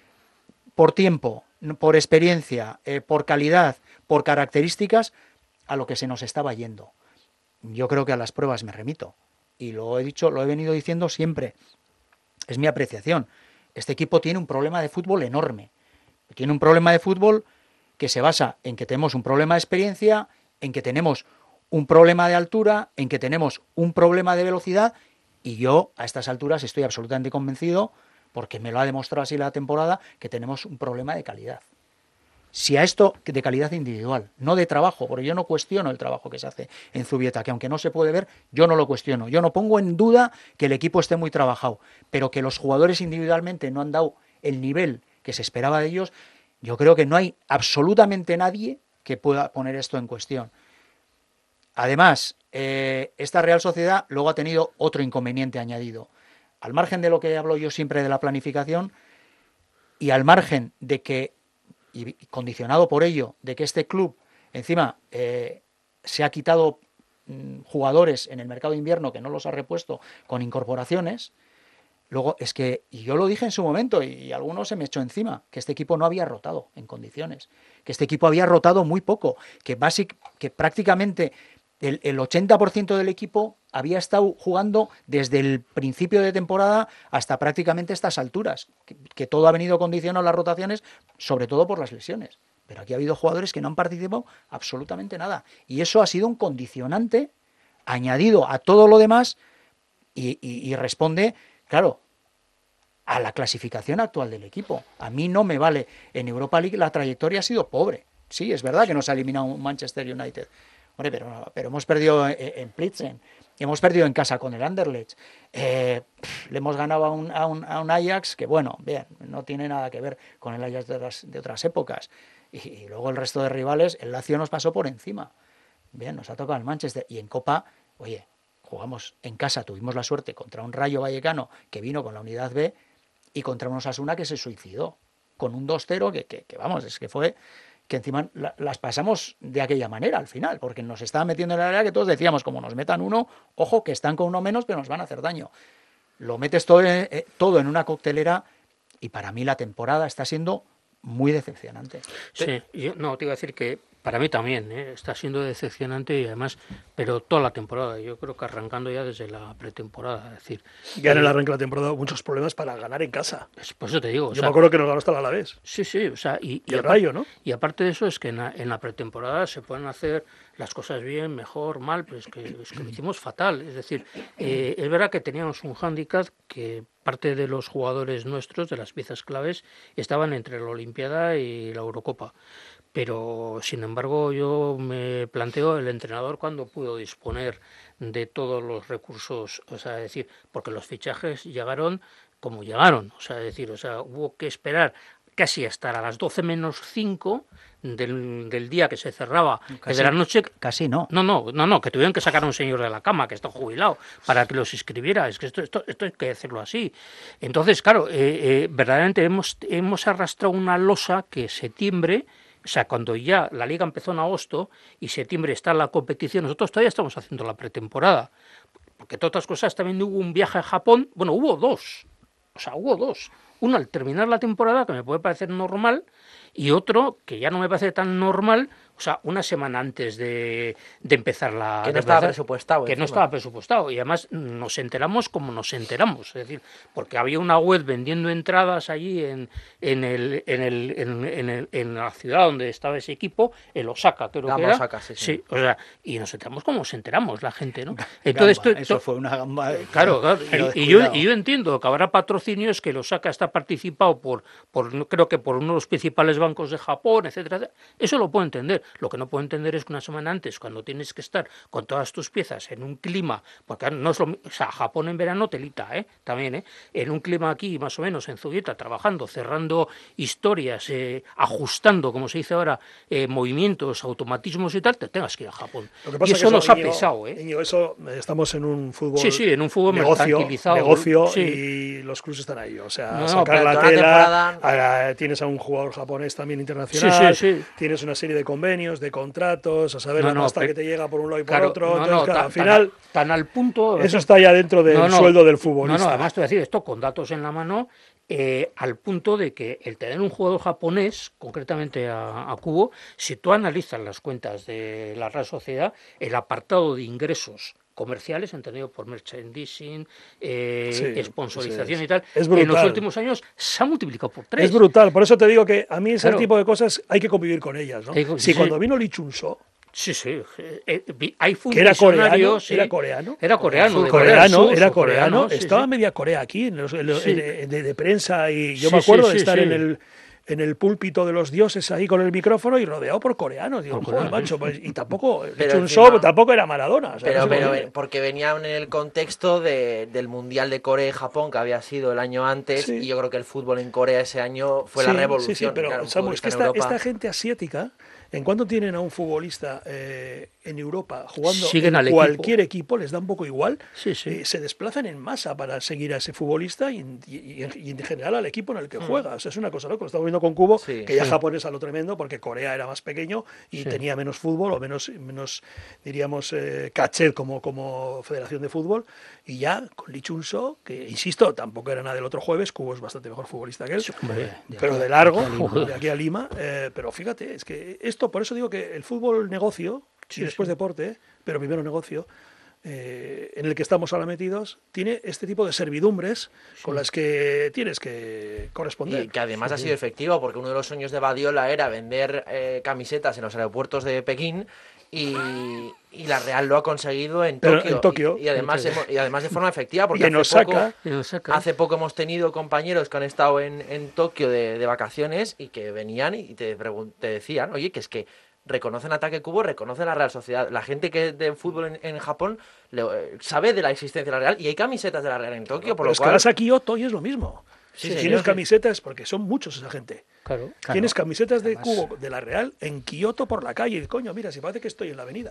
por tiempo, por experiencia, eh, por calidad, por características a lo que se nos estaba yendo. Yo creo que a las pruebas me remito y lo he dicho, lo he venido diciendo siempre. Es mi apreciación. Este equipo tiene un problema de fútbol enorme. Tiene un problema de fútbol que se basa en que tenemos un problema de experiencia, en que tenemos un problema de altura, en que tenemos un problema de velocidad, y yo a estas alturas estoy absolutamente convencido, porque me lo ha demostrado así la temporada, que tenemos un problema de calidad. Si a esto, de calidad individual, no de trabajo, porque yo no cuestiono el trabajo que se hace en Zubieta, que aunque no se puede ver, yo no lo cuestiono. Yo no pongo en duda que el equipo esté muy trabajado, pero que los jugadores individualmente no han dado el nivel que se esperaba de ellos, yo creo que no hay absolutamente nadie que pueda poner esto en cuestión. Además, eh, esta Real Sociedad luego ha tenido otro inconveniente añadido. Al margen de lo que hablo yo siempre de la planificación y al margen de que, y condicionado por ello, de que este club encima eh, se ha quitado mm, jugadores en el mercado de invierno que no los ha repuesto con incorporaciones, luego es que, y yo lo dije en su momento y, y algunos se me echó encima, que este equipo no había rotado en condiciones, que este equipo había rotado muy poco, que, basic, que prácticamente el, el ochenta por ciento del equipo había estado jugando desde el principio de temporada hasta prácticamente estas alturas, que, que todo ha venido condicionado las rotaciones, sobre todo por las lesiones. Pero aquí ha habido jugadores que no han participado absolutamente nada. Y eso ha sido un condicionante añadido a todo lo demás y, y, y responde, claro, a la clasificación actual del equipo. A mí no me vale. En Europa League la trayectoria ha sido pobre. Sí, es verdad que nos ha eliminado un Manchester United. Hombre, pero, pero hemos perdido en, en Plitzen, hemos perdido en casa con el Anderlecht, eh, le hemos ganado a un, a, un, a un Ajax que, bueno, bien, no tiene nada que ver con el Ajax de otras, de otras épocas. Y, y luego el resto de rivales, el Lazio nos pasó por encima. Bien, nos ha tocado el Manchester. Y en Copa, oye, jugamos en casa, tuvimos la suerte contra un Rayo Vallecano que vino con la unidad B y contra un Osasuna que se suicidó, con un dos cero que, que, que vamos, es que fue... que encima la, las pasamos de aquella manera al final, porque nos estaban metiendo en el área que todos decíamos, como nos metan uno, ojo, que están con uno menos, pero nos van a hacer daño. Lo metes todo, eh, todo en una coctelera y para mí la temporada está siendo muy decepcionante. Sí, yo no, te iba a decir que para mí también, ¿eh? Está siendo decepcionante y además, pero toda la temporada, yo creo que arrancando ya desde la pretemporada, es decir... Ya en el arranque de la temporada hubo muchos problemas para ganar en casa. Por eso te digo... Yo o sea, me acuerdo que nos ganó hasta el Alavés. Sí, sí, o sea... Y, y, y el Rayo, ¿no? Y aparte de eso es que en la, en la pretemporada se pueden hacer las cosas bien, mejor, mal, pero es que, es que lo hicimos fatal. Es decir, eh, es verdad que teníamos un hándicap que parte de los jugadores nuestros, de las piezas claves, estaban entre la Olimpiada y la Eurocopa. Pero, sin embargo, yo me planteo el entrenador cuando pudo disponer de todos los recursos, o sea, es decir, porque los fichajes llegaron como llegaron, o sea, es decir, o sea, hubo que esperar casi hasta a las doce menos cinco del, del día que se cerraba, casi, de la noche. Casi no. No, no, no, no, que tuvieron que sacar a un señor de la cama que está jubilado para que los inscribiera. Es que esto, esto, esto hay que hacerlo así. Entonces, claro, eh, eh, verdaderamente hemos, hemos arrastrado una losa que septiembre. O sea, cuando ya la liga empezó en agosto y septiembre está la competición, nosotros todavía estamos haciendo la pretemporada. Porque, entre otras cosas, también hubo un viaje a Japón. Bueno, hubo dos. O sea, hubo dos. Uno, al terminar la temporada, que me puede parecer normal, y otro, que ya no me parece tan normal, o sea, una semana antes de, de empezar la... Que no de estaba empezar, presupuestado. Que encima. no estaba presupuestado. Y además nos enteramos como nos enteramos. Es decir, porque había una web vendiendo entradas allí en, en, el, en, el, en, en, el, en la ciudad donde estaba ese equipo, en Osaka, creo Gamba que era. Osaka, sí, sí. Sí, o sea, y nos enteramos como nos enteramos la gente, ¿no? Entonces, Gamba, to, eso to, fue una gamba. Claro, claro. Pero Y, y, yo, descuidado. y yo entiendo que habrá patrocinios que el Osaka está participado por, por, creo que por uno de los principales bancos de Japón, etcétera, etcétera. Eso lo puedo entender. Lo que no puedo entender es que una semana antes, cuando tienes que estar con todas tus piezas en un clima, porque no es lo, o sea, Japón en verano telita, ¿eh? También, ¿eh? En un clima aquí, más o menos, en Zubieta, trabajando, cerrando historias, eh, ajustando, como se dice ahora, eh, movimientos, automatismos y tal, te tengas que ir a Japón. Lo que pasa Y es eso que nos eso, ha Íñigo, pesado, ¿eh? Íñigo, eso, estamos en un fútbol, Sí, sí, en un fútbol negocio, mercantilizado. negocio Sí. y los clubes están ahí. O sea, No, no, sacar pero la toda la tela, temporada- a- tienes a un jugador japonés también internacional, Sí, sí, sí. tienes una serie de convenios, de contratos, a saber No, la no, pasta pero- que te llega por un lado y por Claro, otro. no, Entonces, no, claro, tan, al final, tan, tan al punto... eso está ya dentro del No, no, sueldo del No, futbolista. no, además te voy a decir esto con datos en la mano, eh, al punto de que el tener un jugador japonés, concretamente a, a Kubo, si tú analizas las cuentas de la Real Sociedad, el apartado de ingresos comerciales, entendido por merchandising, eh, Sí, sponsorización sí, y tal, es en los brutal. últimos años se ha multiplicado por tres. Es brutal, por eso te digo que a mí ese Claro. tipo de cosas hay que convivir con ellas. ¿no? Hay que- Si sí. cuando vino Lee Chun-so, Sí, sí. eh, eh, vi- hay que era coreano, funcionarios, sí. era coreano, Era coreano, de Corea del coreano, Sur, era o coreano, sí, estaba sí. media Corea aquí, en los- en los- Sí. en- de, de prensa, y yo Sí, me acuerdo sí, de sí, estar sí. en el en el púlpito de los dioses ahí con el micrófono y rodeado por coreanos. Digo, Por joder, coreanos, macho, sí. pues, y tampoco, de Pero hecho, un encima- show tampoco era Maradona. o sea, Pero, no se pero me olvide. porque venían en el contexto de, del Mundial de Corea y Japón, que había sido el año antes, Sí. y yo creo que el fútbol en Corea ese año fue Sí, la revolución. Sí, sí, pero Claro, un Samu, es futbolista que en esta, Europa- esta gente asiática, en cuanto tienen a un futbolista eh, en Europa jugando Siguen en al equipo. cualquier equipo, les da un poco igual, Sí, sí. eh, se desplazan en masa para seguir a ese futbolista y, y- y en- y en general al equipo en el que juega. O sea, es una cosa loca. Lo estamos viendo con Kubo, Sí, que ya sí. Japón es a lo tremendo porque Corea era más pequeño y Sí. tenía menos fútbol o menos, menos diríamos, eh, cachet como, como federación de fútbol. Y ya con Lee Chun-so, que insisto, tampoco era nada del otro jueves, Kubo es bastante mejor futbolista que él. Hombre, Pero aquí- de largo, aquí a Lima. de aquí a Lima. eh, pero fíjate, es que esto, por eso digo que el fútbol negocio, Sí, y después sí. deporte, pero primero negocio, eh, en el que estamos ahora metidos, tiene este tipo de servidumbres con las que tienes que corresponder. Y que además ha sido efectivo, porque uno de los sueños de Badiola era vender eh, camisetas en los aeropuertos de Pekín y, y la Real lo ha conseguido en Pero Tokio. en Tokio. Y, y además, En Tokio. hemos- y además de forma efectiva, porque Y en hace poco, Osaka, en Osaka. hace poco hemos tenido compañeros que han estado en, en Tokio de, de vacaciones y que venían y te, pregun- te decían, oye, que es que reconocen Ataque Kubo, reconocen la Real Sociedad. La gente que de fútbol en, en Japón le- eh, sabe de la existencia de la Real y hay camisetas de la Real en Tokio, por pero lo es que cual... vas a Kioto y es lo mismo. Sí, Si señor, tienes sí. camisetas, porque son muchos esa gente. Claro. Claro. Tienes camisetas de Además- Cubo de la Real en Kioto por la calle. Y, coño, mira, si parece que estoy en la avenida.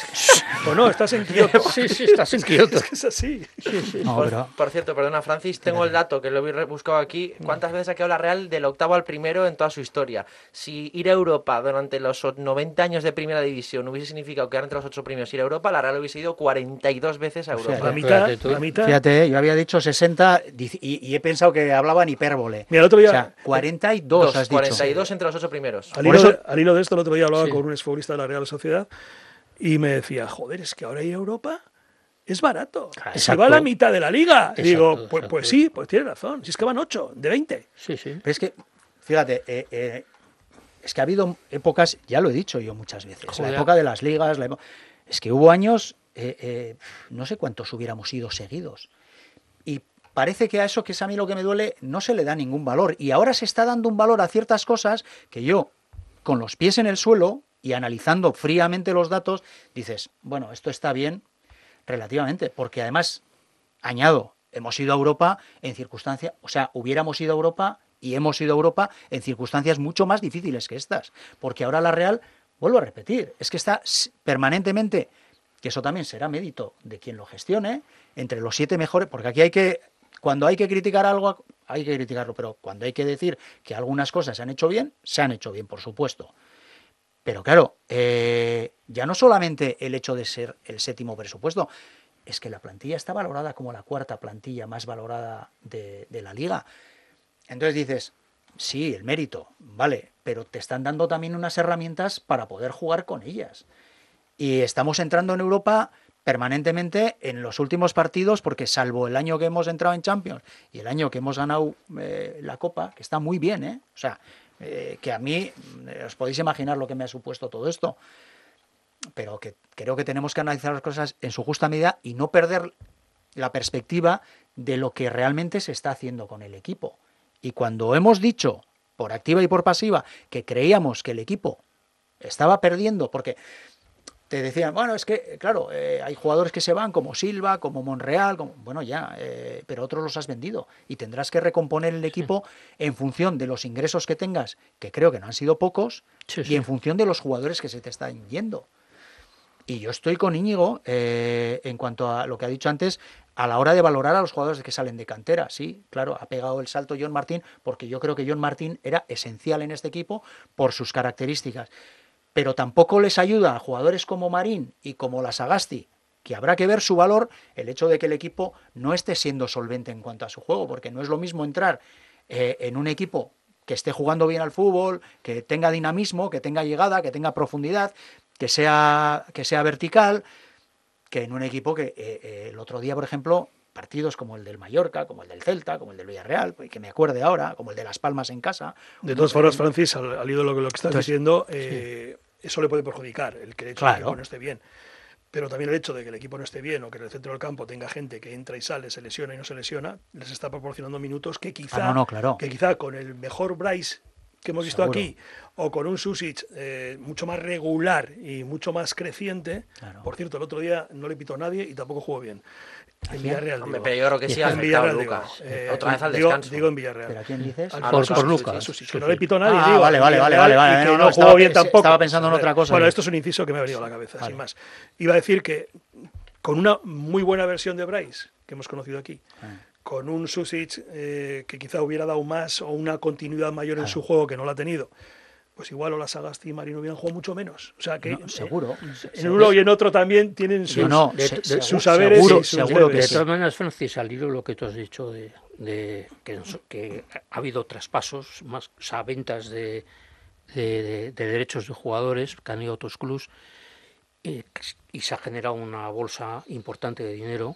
O no, estás en Kioto. Sí, sí, estás en Kioto. Es que es así. No, Por, pero por cierto, perdona Francis, tengo el dato que lo he buscado aquí. ¿Cuántas veces ha quedado la Real del octavo al primero en toda su historia? Si ir a Europa durante los noventa años de primera división hubiese significado quedar entre los ocho primeros y ir a Europa, la Real hubiese ido cuarenta y dos veces a Europa. La Fíjate. mitad, Fíjate tú. la mitad. fíjate, yo había dicho sesenta dic- y, y he pensado que hablaban hipérbole. Mira, el otro día- O sea, cuarenta y dos Dos, has dicho. cuarenta y dos entre los ocho primeros. Al Por hilo, eso- de, al hilo de esto, el otro día hablaba Sí. con un exfutbolista de la Real Sociedad y me decía, joder, es que ahora ir a Europa es barato. Claro, Se va exacto. a la mitad de la liga. Exacto, Digo, pues, exacto. pues sí, pues tiene razón. Si es que van ocho, de veinte. Sí, sí. Pero es que, fíjate, eh, eh, es que ha habido épocas, ya lo he dicho yo muchas veces, Joder. la época de las ligas, la epo- es que hubo años, eh, eh, no sé cuántos hubiéramos ido seguidos. Y parece que a eso, que es a mí lo que me duele, no se le da ningún valor. Y ahora se está dando un valor a ciertas cosas que yo, con los pies en el suelo y analizando fríamente los datos, dices, bueno, esto está bien relativamente, porque además, añado, hemos ido a Europa en circunstancias, o sea, hubiéramos ido a Europa y hemos ido a Europa en circunstancias mucho más difíciles que estas, porque ahora la Real, vuelvo a repetir, es que está s- permanentemente, que eso también será mérito de quien lo gestione, entre los siete mejores, porque aquí hay que, cuando hay que criticar algo, hay que criticarlo, pero cuando hay que decir que algunas cosas se han hecho bien, se han hecho bien, por supuesto. Pero claro, eh, ya no solamente el hecho de ser el séptimo presupuesto, es que la plantilla está valorada como la cuarta plantilla más valorada de, de la liga. Entonces dices, sí, el mérito, vale, pero te están dando también unas herramientas para poder jugar con ellas. Y estamos entrando en Europa permanentemente en los últimos partidos, porque salvo el año que hemos entrado en Champions y el año que hemos ganado eh, la Copa, que está muy bien, ¿eh? O sea, eh, que a mí, eh, os podéis imaginar lo que me ha supuesto todo esto, pero que creo que tenemos que analizar las cosas en su justa medida y no perder la perspectiva de lo que realmente se está haciendo con el equipo. Y cuando hemos dicho, por activa y por pasiva, que creíamos que el equipo estaba perdiendo, porque te decían, bueno, es que, claro, eh, hay jugadores que se van, como Silva, como Monreal, como, bueno, ya, eh, pero otros los has vendido y tendrás que recomponer el equipo sí. en función de los ingresos que tengas, que creo que no han sido pocos, sí, sí. y en función de los jugadores que se te están yendo. Y yo estoy con Íñigo eh, en cuanto a lo que ha dicho antes, a la hora de valorar a los jugadores que salen de cantera. Sí, claro, ha pegado el salto John Martín, porque yo creo que John Martín era esencial en este equipo por sus características. Pero tampoco les ayuda a jugadores como Marín y como la Sagasti, que habrá que ver su valor, el hecho de que el equipo no esté siendo solvente en cuanto a su juego, porque no es lo mismo entrar eh, en un equipo que esté jugando bien al fútbol, que tenga dinamismo, que tenga llegada, que tenga profundidad, que sea, que sea vertical, que en un equipo que eh, eh, el otro día, por ejemplo, partidos como el del Mallorca, como el del Celta, como el del Villarreal, que me acuerde ahora, como el de Las Palmas en casa. De todas formas, Francis, al, al hilo de lo, lo que estás Entonces, diciendo, eh, sí. eso le puede perjudicar, el que el hecho claro. de que el equipo no esté bien. Pero también el hecho de que el equipo no esté bien o que en el centro del campo tenga gente que entra y sale, se lesiona y no se lesiona, les está proporcionando minutos que quizá, ah, no, no, claro. que quizá con el mejor Bryce que hemos visto Seguro. aquí, o con un Susic eh, mucho más regular y mucho más creciente. Claro. Por cierto, el otro día no le pitó a nadie y tampoco jugó bien. En Villarreal, Hombre, digo. pero yo creo que sí ha afectado a Lucas. Eh, Otra vez al digo, descanso. Digo en Villarreal. ¿Pero a quién dices? Al, por, Susic, por Lucas. Susic, que no le pitó a nadie, ah, digo. Vale, vale, vale, vale, vale. Y que no, no, no estaba, jugó bien tampoco. Estaba pensando en otra cosa. Bueno, ¿eh? esto es un inciso que me ha venido a la cabeza, vale. sin más. Iba a decir que con una muy buena versión de Bryce, que hemos conocido aquí, ah. con un Susic eh, que quizá hubiera dado más o una continuidad mayor en ah. su juego que no la ha tenido, pues igual o la Sagasti y Marino hubieran jugado mucho menos. O sea que no, seguro. En uno y en otro también tienen sus, no, de, se, de, seguro, sus saberes seguro, y sus seguro que De sí. todas maneras, Francis, al hilo lo que tú has dicho de, de que, que ha habido traspasos, más, o sea, ventas de, de, de, de derechos de jugadores que han ido a otros clubs eh, y se ha generado una bolsa importante de dinero.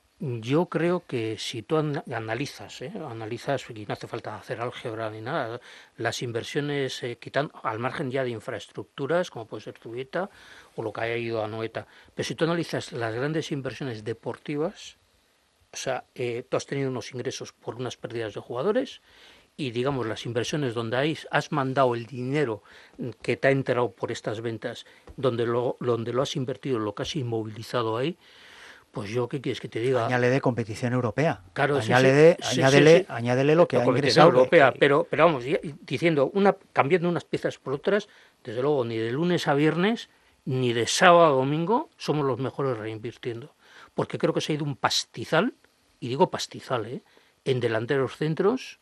Yo creo que si tú analizas, ¿eh? analizas, y no hace falta hacer álgebra ni nada, las inversiones, eh, quitando, al margen ya de infraestructuras, como puede ser Zubieta o lo que haya ido a Anoeta, pero si tú analizas las grandes inversiones deportivas, o sea, eh, tú has tenido unos ingresos por unas pérdidas de jugadores y, digamos, las inversiones donde hay, has mandado el dinero que te ha entrado por estas ventas, donde lo, donde lo has invertido, lo que has inmovilizado ahí, pues yo, ¿qué quieres que te diga? Añádele competición europea. Claro, añádele, sí, sí, añádele, sí, sí. añádele lo que la ha competición ingresado. europea, pero, pero vamos, diciendo, una, cambiando unas piezas por otras, desde luego, ni de lunes a viernes, ni de sábado a domingo, somos los mejores reinvirtiendo. Porque creo que se ha ido un pastizal, y digo pastizal, ¿eh? en delanteros centros,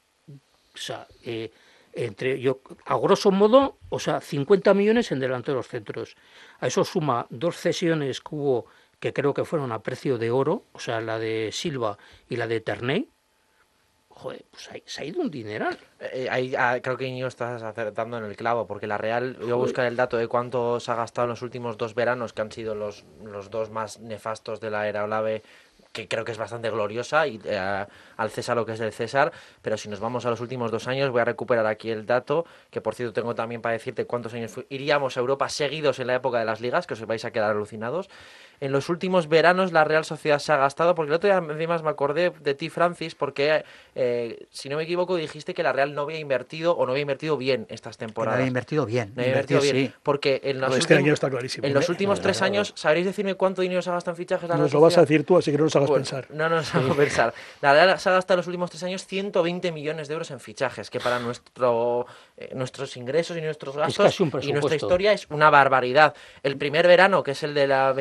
o sea, eh, entre yo, a grosso modo, o sea, cincuenta millones en delanteros centros. A eso suma dos cesiones que hubo, que creo que fueron a precio de oro, o sea, la de Silva y la de Terney. Joder, pues ahí, se ha ido un dineral. Eh, ahí ah, creo que Íñigo estás acertando en el clavo, porque la Real, yo buscar el dato de cuánto se ha gastado en los últimos dos veranos, que han sido los, los dos más nefastos de la era Olave, que creo que es bastante gloriosa, y eh, al César lo que es del César, pero si nos vamos a los últimos dos años, voy a recuperar aquí el dato, que por cierto tengo también para decirte cuántos años fu- iríamos a Europa seguidos en la época de las ligas, que os vais a quedar alucinados. En los últimos veranos la Real Sociedad se ha gastado, porque el otro día además me acordé de ti, Francis, porque eh, si no me equivoco dijiste que la Real no había invertido o no había invertido bien estas temporadas. No había invertido bien. No había invertido bien, sí. porque en los, No, este últimos, año está clarísimo. en los últimos tres años, ¿sabréis decirme cuánto dinero se ha gastado en fichajes? La Real Nos lo vas a Sociedad? decir tú, así que no nos hagas Bueno, pensar. No nos hago sí. pensar. La Real se ha gastado en los últimos tres años ciento veinte millones de euros en fichajes, que para nuestro, eh, nuestros ingresos y nuestros gastos y nuestra historia es una barbaridad. El primer verano, que es el de la veintidós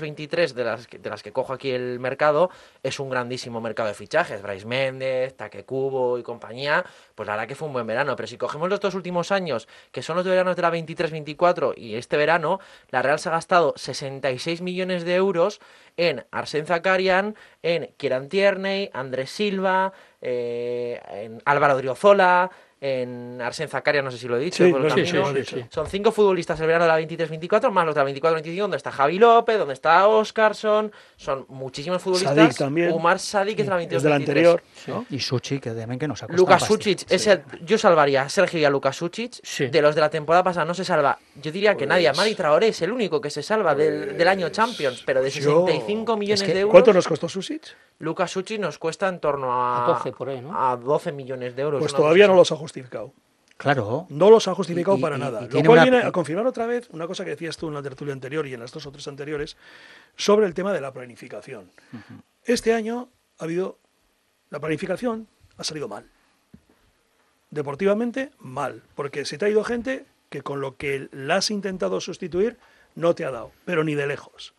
veintitrés de las, que, de las que cojo aquí el mercado, es un grandísimo mercado de fichajes. Brais Méndez, Take Kubo y compañía, pues la verdad que fue un buen verano. Pero si cogemos los dos últimos años, que son los de veranos de la veintitrés veinticuatro y este verano, la Real se ha gastado sesenta y seis millones de euros en Arsène Zakarian, en Kieran Tierney, Andrés Silva, eh, en Álvaro Odriozola, en Arsène Zakarian, no sé si lo he dicho, Sí, por el no, sí, camino. sí, sí, sí. Son cinco futbolistas el verano de la veintitrés veinticuatro, más los de la veinticuatro veinticinco, donde está Javi López, donde está Óscarson, son muchísimos futbolistas. Sadik también. Umar Sadik es de la veintidós Es del veintitrés. anterior, ¿no? Y Suchi, que también que nos ha costado Luka un pastizal. Sucic, es el- yo salvaría a Sergio y a Luka Sucic. Sí. De los de la temporada pasada no se salva. Yo diría que Pues- nadie. Mari Traoré es el único que se salva del, del año Champions, pero de yo- sesenta y cinco millones es que- de euros. ¿Cuánto nos costó Susic? Luka Sucic nos cuesta en torno a, A doce por ahí, ¿no? a doce millones de euros. Pues una todavía cosa no así. los ha justificado. Claro. No los ha justificado Y- y- para y- nada. y Lo tiene cual una- viene a confirmar otra vez una cosa que decías tú en la tertulia anterior y en las dos o tres anteriores sobre el tema de la planificación. Este año ha habido... La planificación ha salido mal. Deportivamente, mal. Porque se te ha ido gente que con lo que la has intentado sustituir no te ha dado, pero ni de lejos.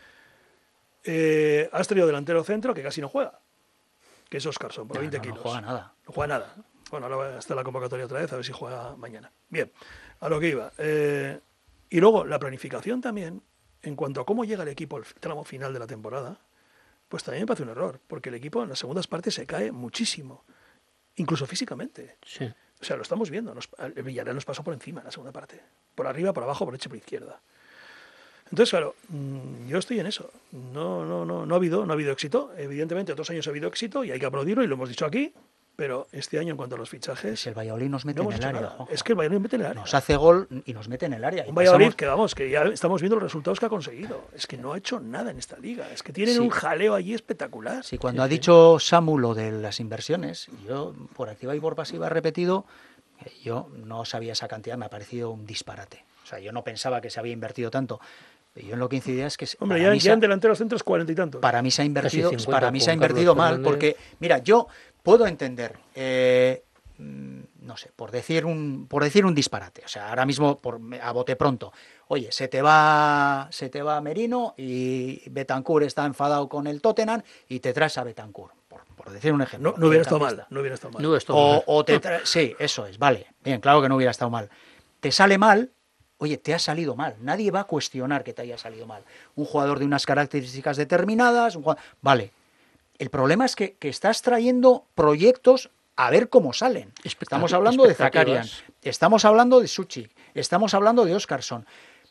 Eh, has tenido delantero centro que casi no juega, que es Óscarson, por No, veinte no, no kilos. juega nada. No juega nada. Bueno, ahora está la convocatoria otra vez, a ver si juega mañana. Bien, a lo que iba. Eh, y luego, la planificación también, en cuanto a cómo llega el equipo al tramo final de la temporada, pues también me parece un error, porque el equipo en las segundas partes se cae muchísimo, incluso físicamente. Sí. O sea, lo estamos viendo. Nos, el Villarreal nos pasó por encima en la segunda parte. Por arriba, por abajo, por derecha y por izquierda. Entonces, claro, mmm, yo estoy en eso. No, no, no, no ha habido, no ha habido éxito. Evidentemente, otros años ha habido éxito y hay que aplaudirlo y lo hemos dicho aquí. Pero este año, en cuanto a los fichajes, Si el Valladolid nos mete no en hemos el hecho área. nada. Juanjo. Es que el Valladolid mete en el área. Nos hace gol y nos mete en el área. Y Un Valladolid pasamos- que, vamos, que ya estamos viendo los resultados que ha conseguido. Es que no ha hecho nada en esta liga. Es que tienen Sí. un jaleo allí espectacular. Sí, cuando ha dicho Samu lo de las inversiones, yo por activa y por pasiva he repetido, eh, yo no sabía esa cantidad, me ha parecido un disparate. O sea, yo no pensaba que se había invertido tanto. Yo en lo que incidía es que se- Hombre, para ya, mí ya se ha- en delanteros centros cuarenta y tantos. para mí se ha invertido, cincuenta para mí se ha con Carlos invertido mal, Fernández. porque mira, yo puedo entender, eh, mm, no sé, por decir un, por decir un disparate, o sea, ahora mismo por, a bote pronto, oye, se te va, se te va Merino y Bentancur está enfadado con el Tottenham y te traes a Bentancur, por, por decir un ejemplo. No, no hubiera estado Mediocampista. mal. No hubiera estado mal. No, esto O, o te tra- sí, eso es, vale, bien, claro que no hubiera estado mal. Te sale mal, oye, te ha salido mal. Nadie va a cuestionar que te haya salido mal. Un jugador de unas características determinadas, un jugador- vale. El problema es que, que estás trayendo proyectos a ver cómo salen. Expectativas- Estamos hablando de Zakarian, expectativas. estamos hablando de Suchik, estamos hablando de Óscarson.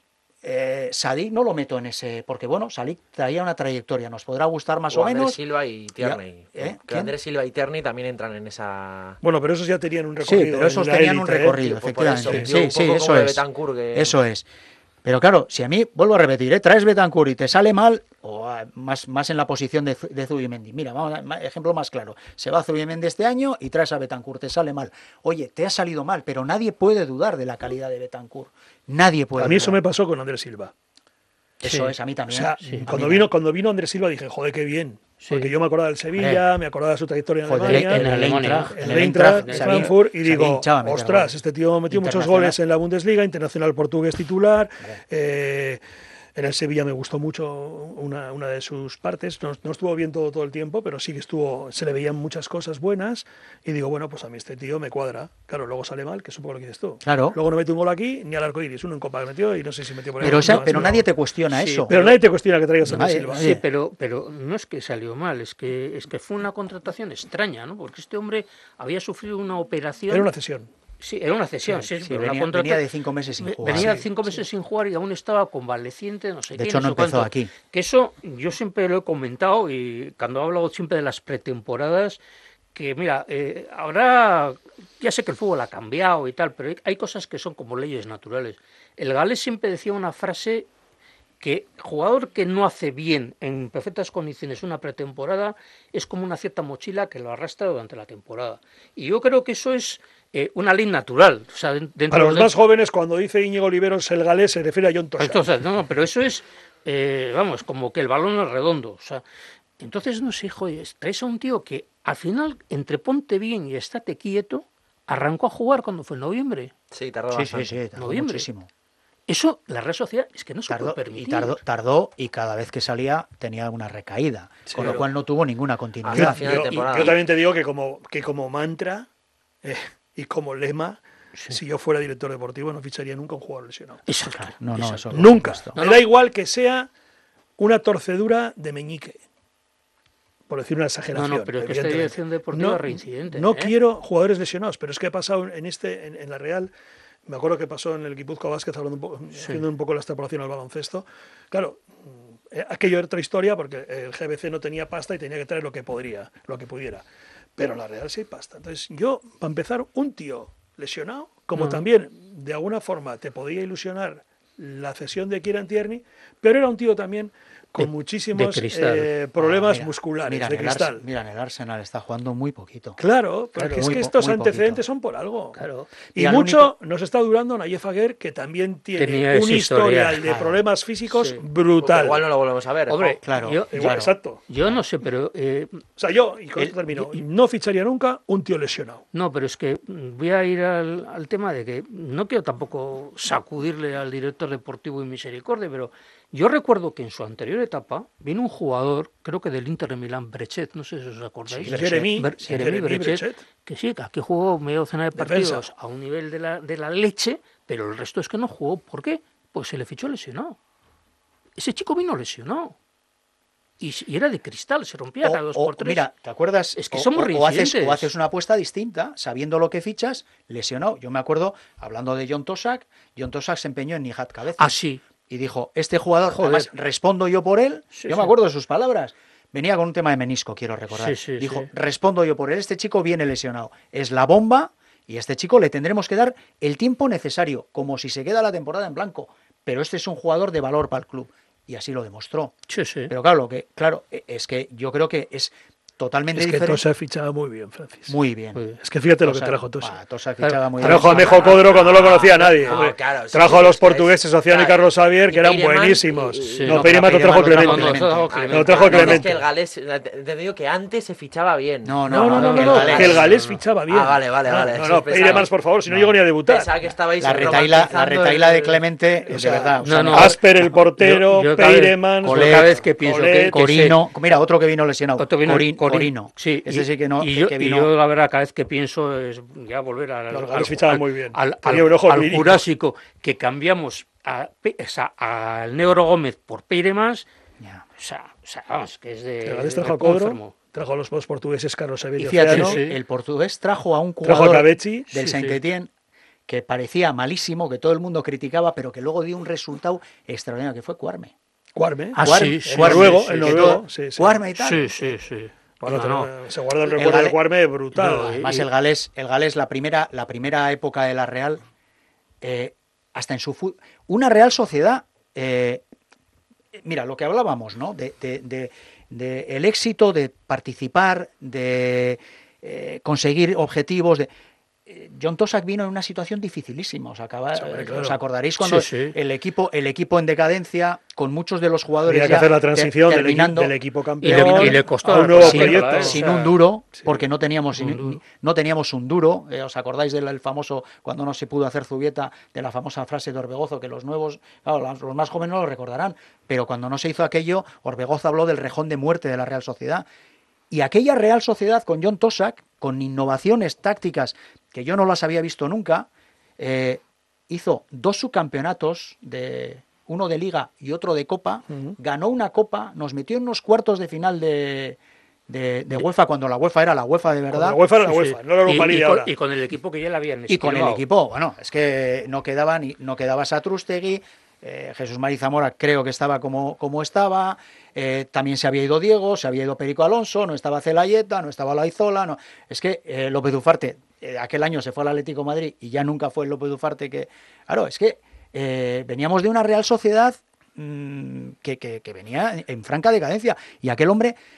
Eh, Sadik no lo meto en ese, porque bueno, Sadik traía una trayectoria, nos podrá gustar más o, O Andrés menos. Silva y Tierney. Ya, ¿eh? Que ¿Quién? Andrés Silva y Tierney también entran en esa... Bueno, pero esos ya tenían un Sí, recorrido. pero esos en la tenían un élite, ¿eh? recorrido, Por- por eso, efectivamente. yo un Sí, sí, poco eso como de es. Bentancur, que- Eso es. Pero claro, si a mí, vuelvo a repetir, ¿eh? traes Bentancur y te sale mal, o ah, más, más en la posición de, Zu- de Zubimendi. Mira, vamos a, ma- ejemplo más claro. Se va Zubimendi este año y traes a Bentancur, te sale mal. Oye, te ha salido mal, pero nadie puede dudar de la calidad de Bentancur. Nadie puede A mí eso me dudar. pasó con Andrés Silva. Eso Sí. es, a mí O también. sea, A mí cuando, me- vino, cuando vino Andrés Silva dije, joder, qué bien. Sí. Porque yo me acordaba del Sevilla, me acordaba de su trayectoria en Joder, Alemania, en el Alemania, Eintracht, en en el el Eintracht, Eintracht, en se había- Frankfurt, y se había digo, hinchado a meter ostras, goles. este tío metió muchos Internacional. goles en la Bundesliga, internacional portugués titular. eh, en el Sevilla me gustó mucho una, una de sus partes. No, no estuvo bien todo, todo el tiempo, pero sí que estuvo, se le veían muchas cosas buenas. Y digo, bueno, pues a mí este tío me cuadra. Claro, luego sale mal, que es un poco lo que dices tú. Claro. Luego no mete un gol aquí, ni al arco iris. Uno en Copa que metió y no sé si metió por ahí. Pero, o sea, No, pero no. nadie te cuestiona Sí, eso. Pero nadie te cuestiona que traigas a Andrés Nadie, Silva. nadie. Sí, pero, pero no es que salió mal, es que, es que fue una contratación extraña, ¿no? Porque este hombre había sufrido una operación. Era una cesión. Sí, era una cesión, sí, Sí, pero venía- la contrata- venía de cinco meses sin Ve- jugar. Venía Sí, cinco meses sin jugar y aún estaba convaleciente, no sé De qué, hecho, no no sé empezó cuánto. aquí. Que eso yo siempre lo he comentado y cuando he hablado siempre de las pretemporadas, que mira, eh, ahora ya sé que el fútbol ha cambiado y tal, pero hay, hay cosas que son como leyes naturales. El Gales siempre decía una frase que jugador que no hace bien en perfectas condiciones una pretemporada es como una cierta mochila que lo arrastra durante la temporada. Y yo creo que eso es eh, una ley natural. O sea, dentro Para los de- más jóvenes, cuando dice Íñigo Oliveros el galés, se refiere a John Tosha. entonces, no, no, pero eso es, eh, vamos, como que el balón es redondo. O sea, entonces, no sé, joder, traes a un tío que al final, entre ponte bien y estate quieto, arrancó a jugar cuando fue en noviembre. Sí, tardó Sí, sí, bastante. sí, tardó Noviembre. muchísimo. Eso, la Real Sociedad, es que no se Tardó, puede permitir. y tardó, tardó, y cada vez que salía tenía una recaída, Sí, con lo pero- cual no tuvo ninguna Hasta continuidad. la final de Yo, temporada. yo también te digo que como, que como mantra eh, y como lema, si yo fuera director deportivo no ficharía nunca un jugador lesionado. Exacto. Claro, no, no, eso por Nunca. supuesto. Me da igual que sea una torcedura de meñique, por decir una No, exageración. no, pero es que esta evidentemente. dirección deportiva no, es reincidente. No ¿eh? quiero jugadores lesionados, pero es que ha pasado en este en, en la Real. Me acuerdo que pasó en el Guipúzcoa Vázquez, hablando un poco, haciendo un poco la extrapolación al baloncesto. Claro, eh, aquello era otra historia porque el G B C no tenía pasta y tenía que traer lo que podría, lo que pudiera. Pero en la Real sí hay pasta. Entonces, yo, para empezar, un tío lesionado, como No. también de alguna forma te podía ilusionar la cesión de Kieran Tierney, pero era un tío también con De- muchísimos de cristal. eh, problemas Ah, mira, musculares, mira, de en el Ars- cristal. mira, en el Arsenal está jugando muy poquito. Claro, porque Claro, es muy que po- estos muy antecedentes poquito. son por algo. Claro. Y Y al mucho único- nos está durando Nayef Aguer, que también tiene Tenía un ese historial historial, de claro. problemas físicos Sí. brutal. Igual no lo volvemos a ver. Hombre, jo. Claro, yo, Igual, claro. exacto. yo no sé, pero eh, O sea, yo, y con El- esto termino, no ficharía nunca un tío lesionado. no, pero es que mm, voy a ir al, al tema de que no quiero tampoco sacudirle al director deportivo y misericordia, pero yo recuerdo que en su anterior etapa vino un jugador, creo que del Inter de Milán, Brechet, no sé si os acordáis. Sí, Jeremy, Ber- sí, Jeremy Jeremy Brechet, Brechet. que sí, que aquí jugó media docena de partidos Defensa. a un nivel de la, de la leche, pero el resto es que no jugó. ¿Por qué? Pues se le fichó lesionado. Ese chico vino lesionado. Y, s- y era de cristal, se rompía cada dos O- o, por tres. mira, ¿te acuerdas? Es que O- somos o, o haces, reincidentes. o haces una apuesta distinta, sabiendo lo que fichas, lesionado. Yo me acuerdo, hablando de John Tosak, John Tosak se empeñó en Nihat Cabeza. Ah, sí. Y dijo, este jugador, Joder. además respondo yo por él, Sí, yo sí. me acuerdo de sus palabras. Venía con un tema de menisco, quiero recordar. Sí, sí, dijo, sí. respondo yo por él, este chico viene lesionado. Es la bomba y a este chico le tendremos que dar el tiempo necesario, como si se queda la temporada en blanco. Pero este es un jugador de valor para el club. Y así lo demostró. Sí, sí. Pero claro, lo que, claro, e- es que yo creo que es totalmente Es que diferente. Tosa fichaba muy bien, Francis. Muy bien. Muy bien. Es que fíjate lo que Tosa- trajo Tosa. Ah, Tosa Claro. fichaba muy Trajo bien. a Mejo Codro cuando no lo conocía a nadie. No, hombre. claro, sí, trajo sí, a los es- portugueses, Oceano y claro. Carlos Xavier, que Y eran Peireman, buenísimos. y- Sí. No, No, Peireman pero lo trajo Peireman lo Clemente. trajo trajo Ah, Clemente. Lo trajo no, no, es Clemente. que el galés, te, te digo que antes se fichaba bien. No, No, no, no, que no, el no, Galés- que el galés fichaba bien. Ah, vale, vale, Ah, vale. No, Sí, no, pensaba- Peiremans, por favor, si no, No. llego ni a debutar. Pensaba que estabais La retaila, la romantizando retaila de el- Clemente, O de sea, verdad. o no, sea, no. Asper, el portero, Yo- yo cada vez- Peiremans, yo cada vez que pienso que- Colet, que Corino, mira, otro que vino lesionado. Otro vino- Corin- Corin- Corino. Sí, Ese y, sí que no. y yo, que y vino, yo, la verdad, cada vez que pienso es ya volver al, Los al, Gales fichaban al- muy bien. al, Tenía al- un ojo al clínico. Jurásico, que cambiamos a, Pe- o sea, al Negro Gómez por Peiremans. Ya. O sea, o sea, vamos, que es de. El galés de trajo a poco Codro, enfermo. trajo a los dos portugueses, Carlos Xavier Y y fíjate, Oceano, sí. el portugués trajo a un trajo a jugador Cabechi. del Sí, Saint-Étienne que parecía malísimo, que todo el mundo criticaba, pero que luego dio un resultado extraordinario, que fue Cuarme. Cuarme. Ah, Cuarme, sí, el sí, noruego, sí, el sí, noruego. sí. Sí, sí. Cuarme y tal. Sí, sí, sí. Bueno, No, no. te- se guarda el El recuerdo de Gale- Cuarme brutal. No, Además, y- el galés, el galés la primera, la primera época de la Real, eh, hasta en su fu- una Real Sociedad, eh, mira, lo que hablábamos, ¿no? De, de- de- de el éxito de participar, de eh, conseguir objetivos, de eh, John Tosak vino en una situación dificilísima. Os, acaba- Sí, hombre, claro. os acordaréis cuando Sí, sí. el equipo, el equipo en decadencia, con muchos de los jugadores Había que ya hacer la ter- transición del, equi- terminando, del equipo Y campeón le, y le costó a un la nuevo posición, proyecto. ¿eh? sin O sea, un duro, sí. porque no teníamos Un ni- duro. no teníamos un duro. Eh, ¿Os acordáis del el famoso, cuando no se pudo hacer Zubieta, de la famosa frase de Orbegozo, que los nuevos, claro, los, los más jóvenes no lo recordarán, pero cuando no se hizo aquello, Orbegozo habló del rejón de muerte de la Real Sociedad. Y aquella Real Sociedad con John Tosak, con innovaciones tácticas que yo no las había visto nunca, eh, hizo dos subcampeonatos, de, uno de Liga y otro de Copa, Ujú. ganó una Copa, nos metió en unos cuartos de final de, de, de UEFA, cuando la UEFA era la UEFA de Cuando verdad. La UEFA era la sí, UEFA, sí. no la Europa Y- y, League con, ahora. y con el equipo que ya le habían Y con el esquivado. equipo, bueno, es que no quedaba ni no quedaba Satrústegui, eh, Jesús Mari Zamora creo que estaba como, como estaba, eh, también se había ido Diego, se había ido Perico Alonso, no estaba Celayeta, no estaba Laizola, no, es que eh, López Ufarte eh, aquel año se fue al Atlético de Madrid y ya nunca fue el López Ufarte que, claro, es que eh, veníamos de una Real Sociedad mmm, que, que, que venía en franca decadencia y aquel hombre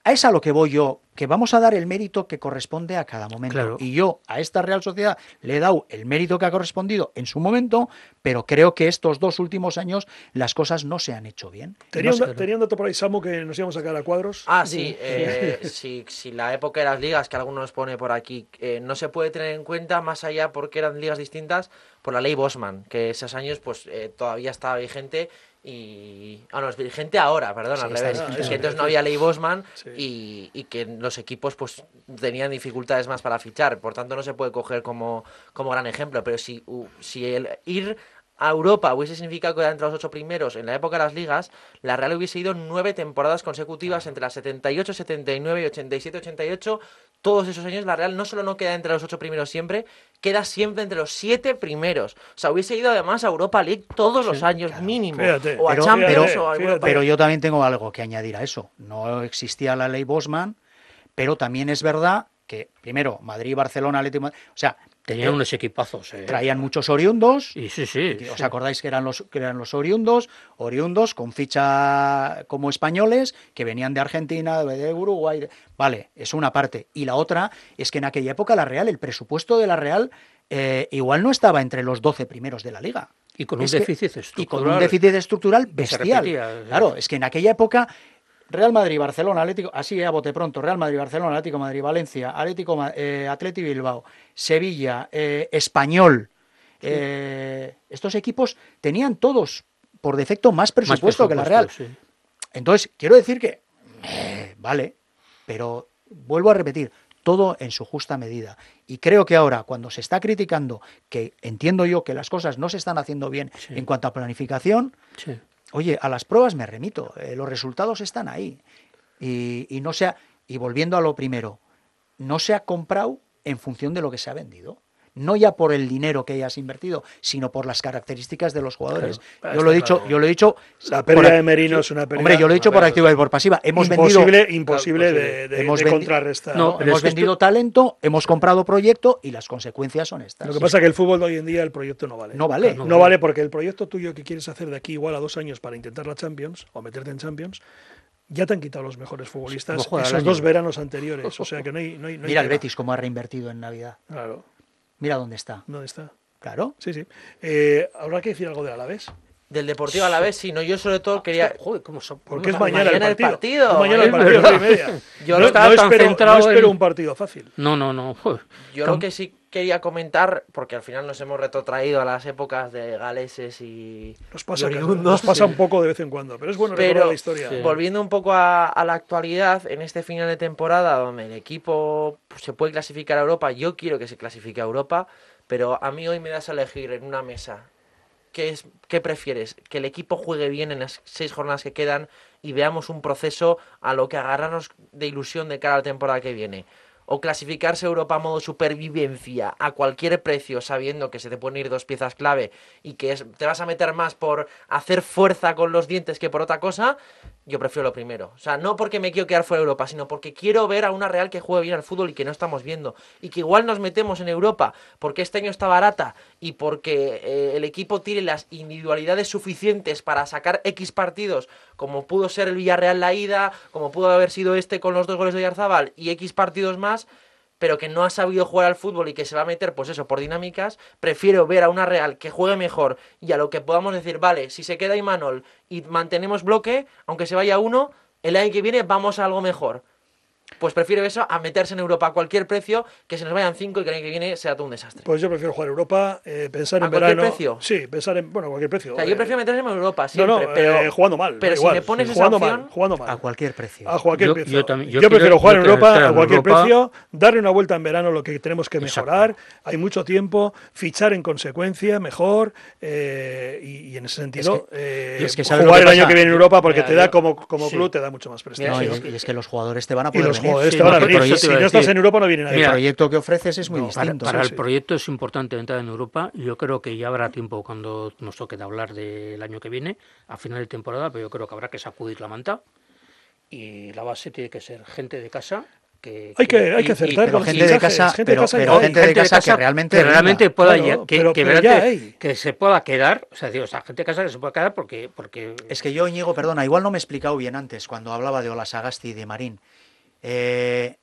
a es a lo que voy yo, que vamos a dar el mérito que corresponde a cada momento. Claro. Y yo a esta Real Sociedad le he dado el mérito que ha correspondido en su momento, pero creo que estos dos últimos años las cosas no se han hecho bien. Tenía, No un, se- tenía un dato por ahí, Samu, que nos íbamos a sacar a cuadros. Ah, sí, eh, si, si la época de las ligas, que algunos pone por aquí, eh, no se puede tener en cuenta más allá porque eran ligas distintas por la ley Bosman, que esos años pues eh, todavía estaba vigente y... Ah, no, es vigente ahora, perdón, Sí, al está revés. vigente, Que eso, entonces sí. no había ley Bosman Sí. y, y que los equipos pues tenían dificultades más para fichar, por tanto no se puede coger como, como gran ejemplo, pero si, u- si el ir a Europa hubiese significado quedar entre los ocho primeros en la época de las ligas, la Real hubiese ido nueve temporadas consecutivas entre las setenta y ocho, setenta y nueve y ochenta y siete, ochenta y ocho. Todos esos años la Real no solo no queda entre los ocho primeros siempre, queda siempre entre los siete primeros. O sea, hubiese ido además a Europa League todos los años mínimo. Fíjate. O a Pero- Champions pero- o a fíjate. Europa Pero League. yo también tengo algo que añadir a eso. No existía la ley Bosman, pero también es verdad que, primero, Madrid, Barcelona, Atlético, Madrid- o sea, Tenían eh, unos equipazos. Eh. traían muchos oriundos. Y sí, sí. ¿Os sí. acordáis que eran los que eran los oriundos? Oriundos con ficha como españoles que venían de Argentina, de Uruguay. de- Vale, es una parte. Y la otra es que en aquella época la Real, el presupuesto de la Real, eh, igual no estaba entre los doce primeros de la liga. Y con un Es que- déficit Y estructural. con un déficit estructural se bestial. repetía. Claro, es que en aquella época Real Madrid, Barcelona, Atlético, así a bote pronto, Real Madrid, Barcelona, Atlético de Madrid, Valencia, Atlético, Ma- eh, Atleti Bilbao, Sevilla, eh, Español, eh, estos equipos tenían todos por defecto más presupuesto, Más que la Real. presupuesto, sí. Entonces, quiero decir que, eh, vale, pero vuelvo a repetir, todo en su justa medida. Y creo que ahora, cuando se está criticando, que entiendo yo que las cosas no se están haciendo bien Sí. en cuanto a planificación, Sí. oye, a las pruebas me remito, eh, los resultados están ahí. Y, y no se ha- y volviendo a lo primero, no se ha comprado en función de lo que se ha vendido. No ya por el dinero que hayas invertido, sino por las características de los jugadores. Claro. Yo lo he Está dicho, claro. yo lo he dicho. La por pérdida ac- de Merino es una pérdida. Hombre, yo lo he dicho a por ver, activa y por pasiva. Hemos imposible, vendido, imposible Claro, de, de- hemos de vendi- contrarrestar. No, ¿no? pero hemos es que esto- vendido talento, hemos comprado proyecto y las consecuencias son estas. Lo que pasa es que el fútbol de hoy en día, el proyecto no vale. no vale. No vale porque el proyecto tuyo que quieres hacer de aquí igual a dos años para intentar la Champions o meterte en Champions, ya te han quitado los mejores futbolistas No juega el esos año. dos veranos anteriores. O sea que no hay. No hay, no hay Mira el tela. Betis cómo ha reinvertido en Navidad. Claro, Mira dónde está. ¿dónde está? Claro. Sí, sí. Eh, Habrá que decir algo del Alavés. Del Deportivo a la vez, sí, no, yo sobre todo quería... Joder, ¿cómo son? Porque es Ma- mañana, mañana el el partido. partido, Es mañana el es partido, verdad. nueve y media. Yo no, estaba no tan espero, no centrado espero en- un partido fácil. No, no, no. Joder. Yo lo que sí quería comentar, porque al final nos hemos retrotraído a las épocas de galeses y, Nos pasa, y que- oriundos. nos pasa un poco de vez en cuando, pero es bueno recordar Pero la historia. sí. volviendo un poco a, a la actualidad, en este final de temporada donde el equipo pues, se puede clasificar a Europa, yo quiero que se clasifique a Europa, pero a mí hoy me das a elegir en una mesa. ¿Qué, es, ¿Qué prefieres? ¿Que el equipo juegue bien en las seis jornadas que quedan y veamos un proceso a lo que agarrarnos de ilusión de cara a la temporada que viene? ¿O clasificarse a Europa a modo supervivencia a cualquier precio, sabiendo que se te pueden ir dos piezas clave y que es- te vas a meter más por hacer fuerza con los dientes que por otra cosa? Yo prefiero lo primero. O sea, no porque me quiero quedar fuera de Europa, sino porque quiero ver a una Real que juegue bien al fútbol y que no estamos viendo. Y que igual nos metemos en Europa porque este año está barata y porque eh, el equipo tiene las individualidades suficientes para sacar X partidos, como pudo ser el Villarreal la ida, como pudo haber sido este con los dos goles de Oyarzabal y X partidos más, pero que no ha sabido jugar al fútbol y que se va a meter, pues eso, por dinámicas. Prefiero ver a una Real que juegue mejor y a lo que podamos decir, vale, si se queda Imanol y mantenemos bloque, aunque se vaya uno, el año que viene vamos a algo mejor. Pues prefiero eso a meterse en Europa a cualquier precio, que se nos vayan cinco y que el año que viene sea todo un desastre. Pues yo prefiero jugar Europa, eh, pensar ¿A en cualquier verano. precio? Sí, pensar en. Bueno, a cualquier precio. O sea, yo eh, prefiero meterse en Europa No, siempre, no, pero eh, jugando mal. pero da si igual, me pones esa jugando opción, mal, jugando mal. A cualquier precio. A cualquier Yo- precio. yo también- Yo, yo prefiero quiero- jugar yo en quiero Europa estar a en cualquier Europa. precio, darle una vuelta en verano lo que tenemos que Exacto. mejorar. Hay mucho tiempo, fichar en consecuencia, mejor. eh, y, y en ese sentido, eh, y es que ¿sabes lo jugar que el año pasa? que viene en Europa porque Mira, te da yo- como, como sí. club, te da mucho más prestigio. No, y, sí, es, sí. y es que los jugadores te van a Y poder los venir. jugadores Sí, te van a no, venir. por eso Si te iba a no estás decir. en Europa, no viene nadie. El Mira, proyecto que ofreces es muy No, Para, distinto. para sí, el sí. proyecto es importante entrar en Europa. Yo creo que ya habrá tiempo cuando nos toque de hablar del año que viene, a final de temporada, pero yo creo que habrá que sacudir la manta. Y la base tiene que ser gente de casa. Que, Hay que, hay y- que y- acertar pero con los gente de fichajes, casa- gente de pero- casa pero ya hay. gente de casa que realmente que realmente rinda. pueda Claro, ya- que, pero- que pero ya verdaderamente- hay. que se pueda quedar, o sea, digo, o sea, gente de casa que se pueda quedar porque porque Es que yo, Íñigo, perdona, igual no me he explicado bien antes cuando hablaba de Olasagasti y de Marín. Eh,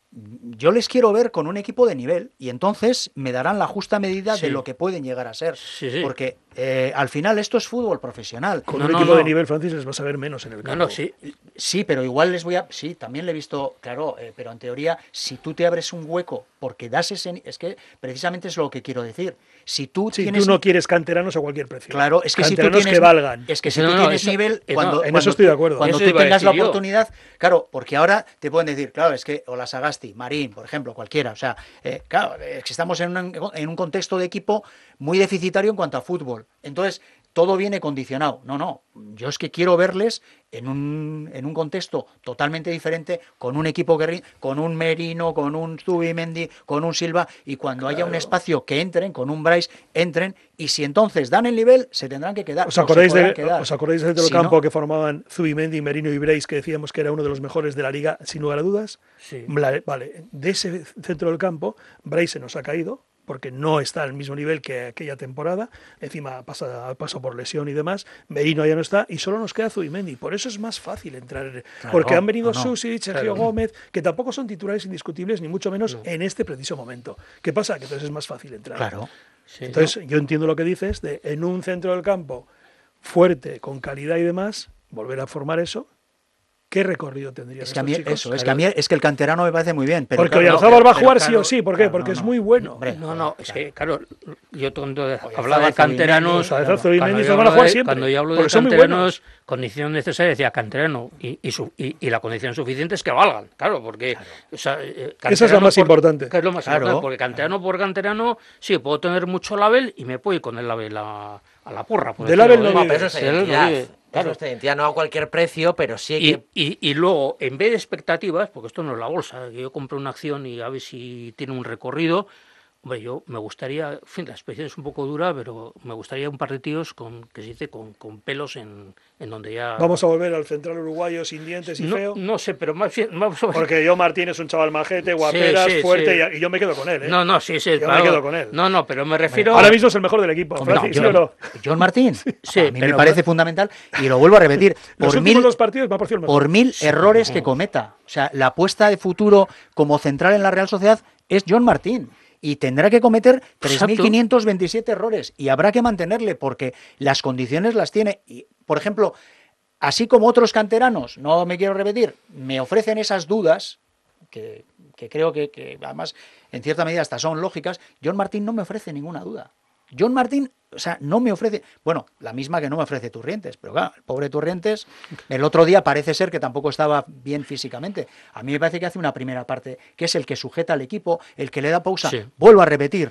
yo les quiero ver con un equipo de nivel y entonces me darán la justa medida Sí. de lo que pueden llegar a ser. Sí, sí. Porque eh, al final esto es fútbol profesional. Con No, un no, equipo no. de nivel, Francis, les vas a ver menos en el campo. No, no, sí. Sí, pero igual les voy a... Sí, también le he visto, claro, eh, pero en teoría, si tú te abres un hueco porque das ese... Es que precisamente es lo que quiero decir. Si tú Sí, tienes... tú no quieres canteranos a cualquier precio. Claro, es que si tú Canteranos tienes... que valgan. Es que si No, tú no, tienes eso- nivel... eh, no, Cuando, en cuando eso estoy de tú- acuerdo. Cuando Eso tú iba a tengas la decir yo. oportunidad... Claro, porque ahora te pueden decir, claro, es que... O la Sagasti, Marín, por ejemplo, cualquiera. O sea, eh, claro, es que estamos en un, en un contexto de equipo muy deficitario en cuanto a fútbol. Entonces... todo viene condicionado. No, no. Yo es que quiero verles en un, en un contexto totalmente diferente, con un equipo que con un Merino, con un Zubimendi, con un Silva, y cuando claro. haya un espacio que entren, con un Bryce, entren, y si entonces dan el nivel, se tendrán que quedar. ¿Os acordáis, de, quedar. ¿Os acordáis del si campo no, que formaban Zubimendi, Merino y Bryce, que decíamos que era uno de los mejores de la liga, sin lugar a dudas? Sí. Vale, de ese centro del campo, Bryce se nos ha caído, porque no está al mismo nivel que aquella temporada, encima pasa, paso por lesión y demás, Merino ya no está, y solo nos queda Zubimendi, por eso es más fácil entrar, claro, porque han venido no, no. Susic, Sergio claro. Gómez, que tampoco son titulares indiscutibles, ni mucho menos no. en este preciso momento. ¿Qué pasa? Que entonces es más fácil entrar. Claro. Sí, entonces, ¿no? yo entiendo lo que dices, de en un centro del campo fuerte, con calidad y demás, volver a formar eso. ¿Qué recorrido tendría? Es que a mí chicos? eso, es que a mí es que el canterano me parece muy bien. Pero porque claro, Oyarzábal no, va a jugar claro, sí o sí, ¿por qué? Claro, porque no, es no. muy bueno. Hombre, no, no, es que claro, yo cuando Oye, hablaba de canteranos, claro, cuando, cuando, yo van a jugar de, siempre, cuando yo hablo de canteranos, condición necesaria decía canterano y, y, su, y, y la condición suficiente es que valgan, claro, porque claro. O sea, eh, esa es la más por, importante. Que es lo más claro, importante, porque canterano claro. por canterano sí puedo tener mucho label y me puedo ir con el label a, a la porra. De label no, no vive. pero eso es identidad. Claro. Eso es identidad, no a cualquier precio, pero sí y, que... y, y luego, en vez de expectativas, porque esto no es la bolsa, que yo compro una acción y a ver si tiene un recorrido, hombre, yo me gustaría, en fin, la expresión es un poco dura, pero me gustaría un par de tíos con, que se dice, con, con pelos en, en donde ya... Vamos a volver al central uruguayo sin dientes y no, feo. No sé, pero más bien... Vamos a ver. Porque yo Martín es un chaval majete, guaperas, sí, sí, fuerte, sí. Y, y yo me quedo con él, ¿eh? No, no, sí, sí. Yo claro. me quedo con él. No, no, pero me refiero... Ahora mismo es el mejor del equipo, Hombre, Francis, no, ¿sí o no? John Martín, sí, a mí pero... me parece fundamental, y lo vuelvo a repetir, Los por mil, dos partidos me ha parecido el mejor. por mil sí, errores no. que cometa. O sea, la apuesta de futuro como central en la Real Sociedad es John Martín. Y tendrá que cometer tres mil quinientos veintisiete errores y habrá que mantenerle porque las condiciones las tiene. Y, por ejemplo, así como otros canteranos, no me quiero repetir, me ofrecen esas dudas, que, que creo que, que además en cierta medida hasta son lógicas, John Martín no me ofrece ninguna duda. John Martín, o sea, no me ofrece, bueno, la misma que no me ofrece Turrientes, pero claro, el pobre Turrientes, el otro día parece ser que tampoco estaba bien físicamente. A mí me parece que hace una primera parte, que es el que sujeta al equipo, el que le da pausa. Sí. Vuelvo a repetir,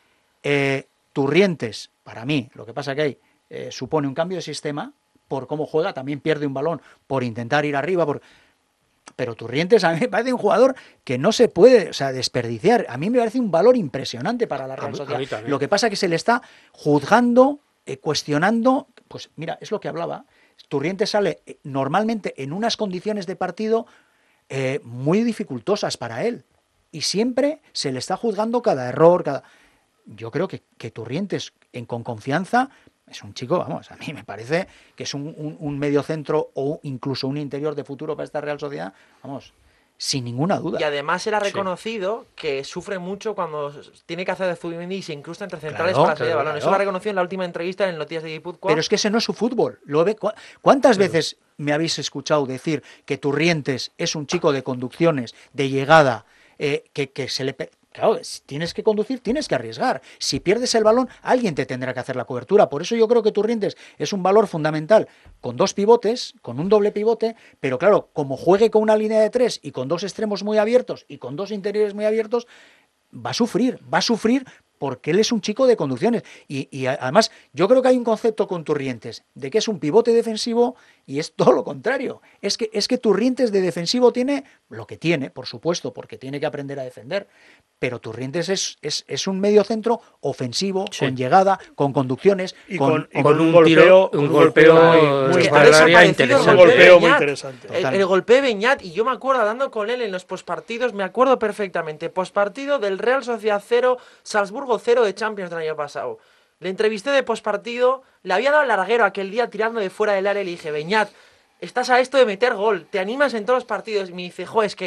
eh, Turrientes, para mí, lo que pasa que hay, eh, supone un cambio de sistema, por cómo juega, también pierde un balón, por intentar ir arriba, por... Pero Turrientes a mí me parece un jugador que no se puede, o sea, desperdiciar. A mí me parece un valor impresionante para la Real Sociedad. Lo que pasa es que se le está juzgando, eh, cuestionando. Pues mira, es lo que hablaba. Turrientes sale eh, normalmente en unas condiciones de partido eh, muy dificultosas para él. Y siempre se le está juzgando cada error, cada... Yo creo que, que Turrientes, en, con confianza... Es un chico, vamos, a mí me parece que es un, un, un medio centro o incluso un interior de futuro para esta Real Sociedad, vamos, sin ninguna duda. Y además era reconocido sí. que sufre mucho cuando tiene que hacer de Zubimendi y se incrusta entre centrales claro, para salir claro, de balón. Eso claro. lo ha reconocido en la última entrevista en Noticias de Guipúzcoa. Pero es que ese no es su fútbol. Lo ve, ¿Cuántas claro. veces me habéis escuchado decir que Turrientes es un chico de conducciones, de llegada, eh, que, que se le... Claro, si tienes que conducir, tienes que arriesgar. Si pierdes el balón, alguien te tendrá que hacer la cobertura. Por eso yo creo que Turrientes es un valor fundamental con dos pivotes, con un doble pivote, pero claro, como juegue con una línea de tres y con dos extremos muy abiertos y con dos interiores muy abiertos, va a sufrir, va a sufrir porque él es un chico de conducciones. Y, y además, yo creo que hay un concepto con Turrientes de que es un pivote defensivo y es todo lo contrario. Es que, es que Turrientes de defensivo tiene lo que tiene, por supuesto, porque tiene que aprender a defender. Pero Turrientes es, es, es un medio centro ofensivo, sí. con llegada, con conducciones, y con, con, y con un, un golpeo, un golpeo, golpeo muy, es muy, muy interesante. Un golpeo muy interesante. El, el golpe de Beñat, y yo me acuerdo hablando con él en los postpartidos, me acuerdo perfectamente, postpartido del Real Sociedad cero, Salzburgo cero de Champions del año pasado. Le entrevisté de postpartido, le había dado larguero aquel día tirando de fuera del área y le dije, Beñat, estás a esto de meter gol, te animas en todos los partidos. Y me dice, jo, es que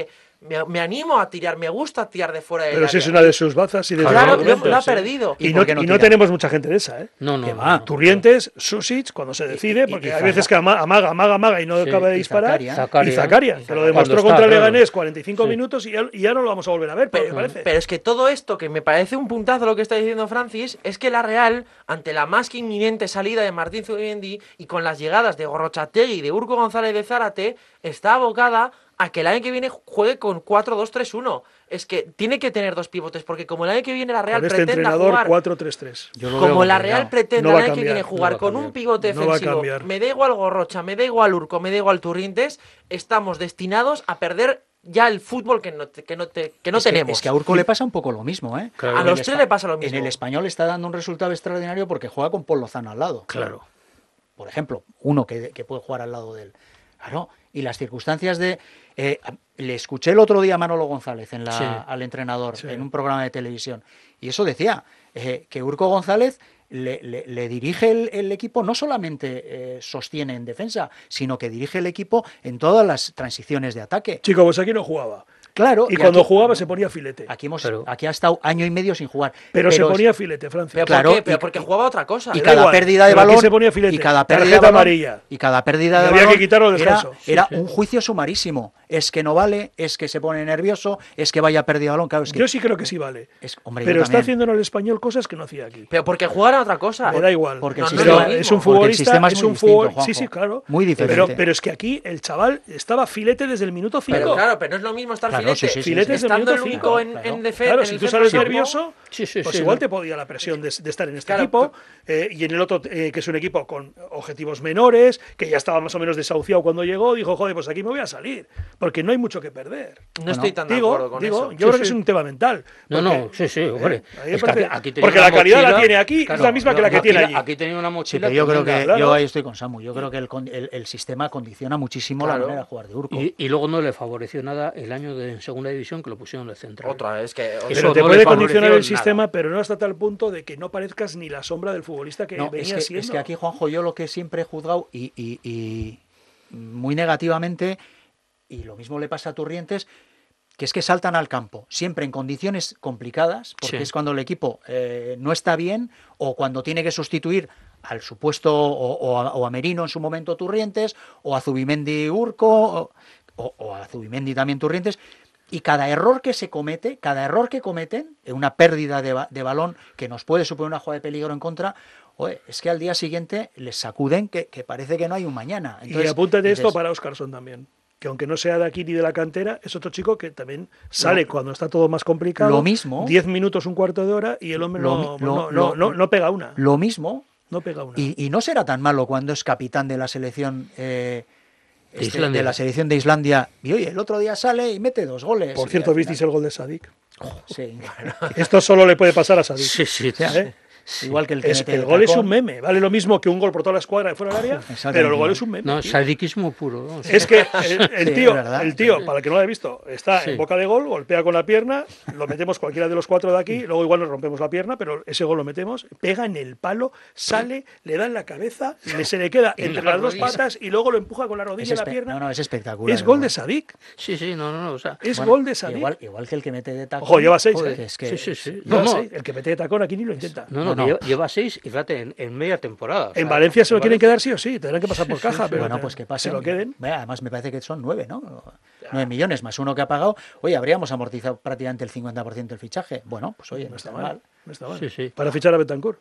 me, me animo a tirar, me gusta tirar de fuera del Pero área. si es una de sus bazas y de Claro, sus lo, argumentos, lo ha sí. perdido. Y, ¿Y no, por qué no y no tira? tenemos mucha gente de esa, ¿eh? No, no. Que no, va. no. Turrientes, Susic, cuando se decide, y- porque y hay Zaca- veces que ama- amaga, amaga, amaga y no Sí, acaba de y disparar. Zakaria. Zakaria. Y Zakaria, Y que lo Zakaria. demostró Cuando contra está, el claro. Leganés, cuarenta y cinco Sí. minutos y ya, y ya no lo vamos a volver a ver, por lo que Pero, parece. pero es que todo esto, que me parece un puntazo lo que está diciendo Francis, es que la Real, ante la más que inminente salida de Martín Zubimendi y con las llegadas de Gorrochategui y de Urco González de Zárate, está abocada a que el año que viene juegue con cuatro dos tres uno. Es que tiene que tener dos pivotes, porque como el año que viene la Real Con este pretenda entrenador jugar... cuatro tres tres. Yo lo veo Como la complicado. Real pretende No el va a año que cambiar, viene no jugar va a con cambiar. un pivote No va a defensivo, cambiar. me da igual Gorrocha, me da igual Urco, me da igual Turrientes, estamos destinados a perder ya el fútbol que no, te- que no, te- que no Es que- tenemos. Es que a Urco le pasa un poco lo mismo, ¿eh? Claro. A En los el tres Espa- le pasa lo mismo. En el Español está dando un resultado extraordinario porque juega con Paul Lozano al lado. Claro. Por ejemplo, uno que, que puede jugar al lado de él. Claro, y las circunstancias de... eh, le escuché el otro día a Manolo González en la, Sí. al entrenador Sí. en un programa de televisión, y eso decía, eh, que Urco González le, le- le dirige el, el equipo, no solamente eh, sostiene en defensa, sino que dirige el equipo en todas las transiciones de ataque. Chico, pues aquí no jugaba. Claro, Y cuando aquí- jugaba se ponía filete. Aquí, hemos, Pero- aquí ha estado año y medio sin jugar. Pero, se es- ponía filete, Francia. Pero, Claro, ¿por qué? Pero y- porque y- jugaba otra cosa. y da cada igual, pérdida de pero aquí balón se ponía filete. y cada pérdida Tarjeta de balón, amarilla. y cada pérdida de Y había balón que quitarlo al era, descanso. era Sí, sí. un juicio sumarísimo. Es que no vale, es que se pone nervioso, es que vaya pérdida de balón. Claro, es que Yo sí creo que sí vale. es- hombre, yo Pero está también. haciendo en el español cosas que no hacía aquí. Pero porque jugaban a otra cosa. Me da igual. porque el Pero sistema- es un porque el futbolista, sistema es es muy un distinto, fútbol. Juanjo. Sí, sí, claro. Muy diferente. Pero, pero es que aquí el chaval estaba filete desde el minuto cinco. Pero claro, pero no es lo mismo estar Claro, filete. sí, sí, sí, Filete desde el Estando el minuto único cinco, en, claro. en defe- Claro, en si el tú centro sales del campo, nervioso, Sí, sí, pues sí, igual no. te podía la presión de, de estar en este Claro, equipo. eh, y en el otro, eh, que es un equipo con objetivos menores, que ya estaba más o menos desahuciado cuando llegó, dijo, joder, pues aquí me voy a salir, porque no hay mucho que perder. no estoy tan de Digo, acuerdo con digo eso. yo Sí, creo que sí. es un tema mental. No, porque, no, sí, sí, hombre. eh, a mí me Es que parece- aquí- aquí tenía porque una la calidad la mochila- tiene aquí, es claro, la misma que la que aquí- tiene allí. Aquí tenía una Sí, mochila. pero yo creo tremenda. que claro. yo ahí estoy con Samu. Yo creo que el, con- el- el sistema condiciona muchísimo Claro. la manera de jugar de Urco. Y, y luego no le favoreció nada el año de en segunda división que lo pusieron de central. Otra vez que... Eso Pero te no le puede favoreció condicionar el nada. sistema, pero no hasta tal punto de que no parezcas ni la sombra del futbolista que No, venía es que, siendo. es que aquí, Juanjo, yo lo que siempre he juzgado y, y- y muy negativamente, y lo mismo le pasa a Turrientes, que es que saltan al campo, siempre en condiciones complicadas, porque Sí. es cuando el equipo eh, no está bien o cuando tiene que sustituir al supuesto o, o a, o a Merino en su momento Turrientes, o a Zubimendi Urco, o, o- o a Zubimendi también Turrientes, y cada error que se comete, cada error que cometen, eh, una pérdida de, ba- de balón que nos puede suponer una jugada de peligro en contra, oye, es que al día siguiente les sacuden que, que parece que no hay un mañana. Y Entonces, apúntate esto dices, para Óscarson también. Que aunque no sea de aquí ni de la cantera, es otro chico que también sale Lo- cuando está todo más complicado. lo mismo. diez minutos, un cuarto de hora y el hombre Lo no, mi- lo- no, lo- no, no, no pega una. Lo mismo, No pega una. y, y no será tan malo cuando es capitán de la selección eh, De este, Islandia. de la selección de Islandia. Y oye, el otro día sale y mete dos goles. Por y cierto, al ¿visteis el final- gol de Sadik? Sí. Esto solo le puede pasar a Sadik. Sí, sí, O sea, sí. ¿eh? Igual que el que Es- mete el de gol es tacón. un meme. Vale lo mismo que un gol por toda la escuadra de fuera del área, Exactamente. pero el gol es un meme. No, tío. sadiquismo puro. ¿no? Es que el, el Sí, tío, es verdad. el tío, para el que no lo haya visto, está Sí. en boca de gol, golpea con la pierna, lo metemos cualquiera de los cuatro de aquí, luego igual nos rompemos la pierna, pero ese gol lo metemos, pega en el palo, sale, le da en la cabeza, le, se le queda entre la las dos rodilla. patas y luego lo empuja con la Es rodilla en la espe- pierna. no, no, es espectacular. Es el gol de Sadik. Sí, sí, no, no, no. O sea, Es Bueno, gol de Sadik. Igual, igual que el que mete de tacón. Ojo, lleva seis, Joder, ¿eh? es que- sí, sí, sí. Lleva No, no, seis. El que mete de tacón aquí ni lo intenta. no, no, No, que no. Lleva, lleva seis y fíjate, en, en media temporada. o En sea, Valencia se lo en quieren Valencia- quedar sí o sí, tendrán que pasar por caja, pero Bueno, te- pues que se pasen. lo queden. Vaya, además me parece que son nueve, ¿no? Nueve millones más uno que ha pagado. Oye, habríamos amortizado prácticamente el cincuenta por ciento del fichaje. Bueno, pues oye, No está mal. No está mal. Sí, sí. Para fichar a Betancourt.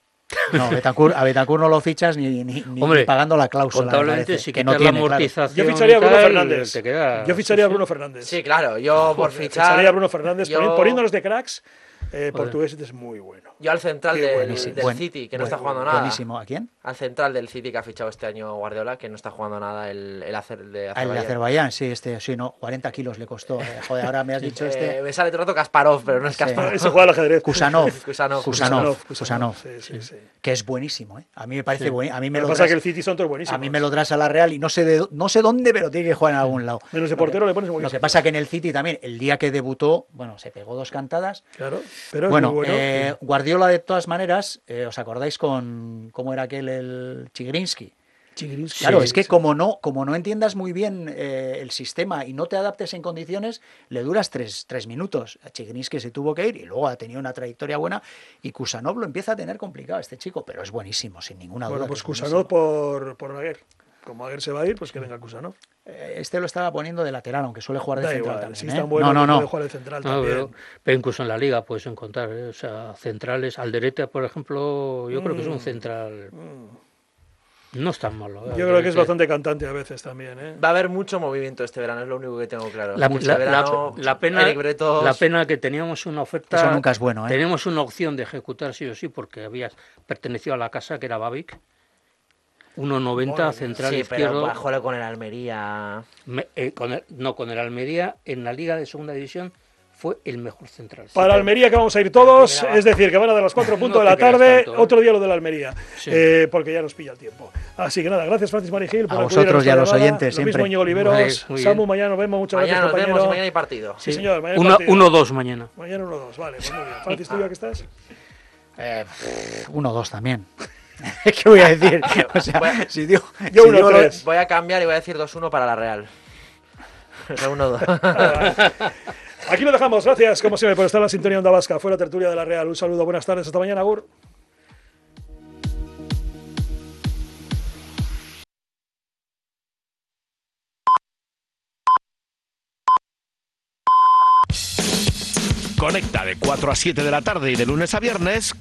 No, Betancourt, a Betancourt no lo fichas ni, ni, ni- Hombre, ni pagando la cláusula. me contablemente, parece, si que quitas no tiene, la claro. amortización. Yo ficharía a y Bruno tal, Fernández. te queda- Yo ficharía a sí, sí. Bruno Fernández. Sí, claro, yo por Joder, fichar... ficharía a Bruno Fernández, yo- poni- poniéndonos de cracks. Eh, Joder. portugués es muy bueno. Yo al central Qué del, buenísimo. del Buen- City, que no buen- está jugando nada. Buenísimo. ¿A quién? Al central del City que ha fichado este año Guardiola, que no está jugando nada el, el, hacer, de Ah, el de Azerbaiyán. Azerbaiyán, sí, este, sí, no, cuarenta kilos le costó. Eh, joder, ahora me has dicho Eh, este. me sale todo el rato Kasparov, pero no es Sí. Kasparov. Ese juega al ajedrez. Kusanov. Kusanov. Kusanov. Kusanov. Sí, sí, sí. Que es buenísimo, ¿eh? A mí me parece Sí. buenísimo. A mí me Lo lo que pasa es tras- que el City son todos buenísimos. a mí me lo traes a la Real y no sé de, no sé dónde, pero tiene que jugar en algún lado. Menos de Lo que- portero le pones muy Lo bien. que pasa que en el City también, el día que debutó, bueno, se pegó dos cantadas. Claro, pero es Bueno, muy bueno. eh, Guardiola de todas maneras, eh, ¿os acordáis con cómo era aquel el Chigrinsky? Chigrinsky. Claro, Sí, es que sí. como no, como no entiendas muy bien eh, el sistema y no te adaptes en condiciones, le duras tres, tres minutos. A Chigrinsky se tuvo que ir y luego ha tenido una trayectoria buena y Kusanov lo empieza a tener complicado este chico, pero es buenísimo, sin ninguna duda. Bueno, que pues es Kusanov buenísimo. por, por Aguer. Como Aguer se va a ir, pues que venga Kusanov. Eh, Este lo estaba poniendo de lateral, aunque suele jugar de Da central igual, también. si ¿eh? es tan bueno no, no, que no. puede jugar de central No, también. pero, pero incluso en la liga puedes encontrar, ¿eh? O sea, centrales. Alderete, por ejemplo, yo creo que es un central. No es tan malo. ¿eh? Yo creo que es Alderete. bastante cantante a veces también, ¿eh? Va a haber mucho movimiento este verano, es lo único que tengo claro. La, Este la- verano, la- la pena, Eric Bretos- la pena que teníamos una oferta. Eso nunca es bueno, ¿eh? Teníamos una opción de ejecutar sí o sí, porque había pertenecido a la casa que era Babic. uno noventa Madre mía. central Sí, izquierdo. pero bájole con el Almería. Me- eh, con el- no, con el Almería en la Liga de Segunda División fue el mejor central. Para Almería que vamos a ir todos, Mira, va. es decir, que van a dar las cuatro puntos No de la te creas tarde, tanto, ¿eh? otro día lo de la Almería, Sí. eh, porque ya nos pilla el tiempo. Así que nada, gracias Francis Marigil por A acudir vosotros y a nuestra los llamada. oyentes, Lo mismo siempre. Íñigo Oliveros, Vale, muy Samu, bien. mañana nos vemos, muchas Mañana gracias nos compañero. vemos y mañana hay partido. Sí, señor, mañana hay Uno- partido. uno dos mañana. Mañana uno dos, vale, pues muy bien. Francis, ¿tú ya que estás? Eh, uno dos también. ¿Qué voy a decir? O sea, Bueno, si digo, yo si uno digo lo- tres. Voy a cambiar y voy a decir dos uno para la Real. O sea, uno dos. Aquí lo dejamos, gracias como siempre por estar en la sintonía Onda Vasca. Fue la tertulia de la Real. Un saludo, buenas tardes, hasta mañana, Agur. Conecta de cuatro a siete de la tarde y de lunes a viernes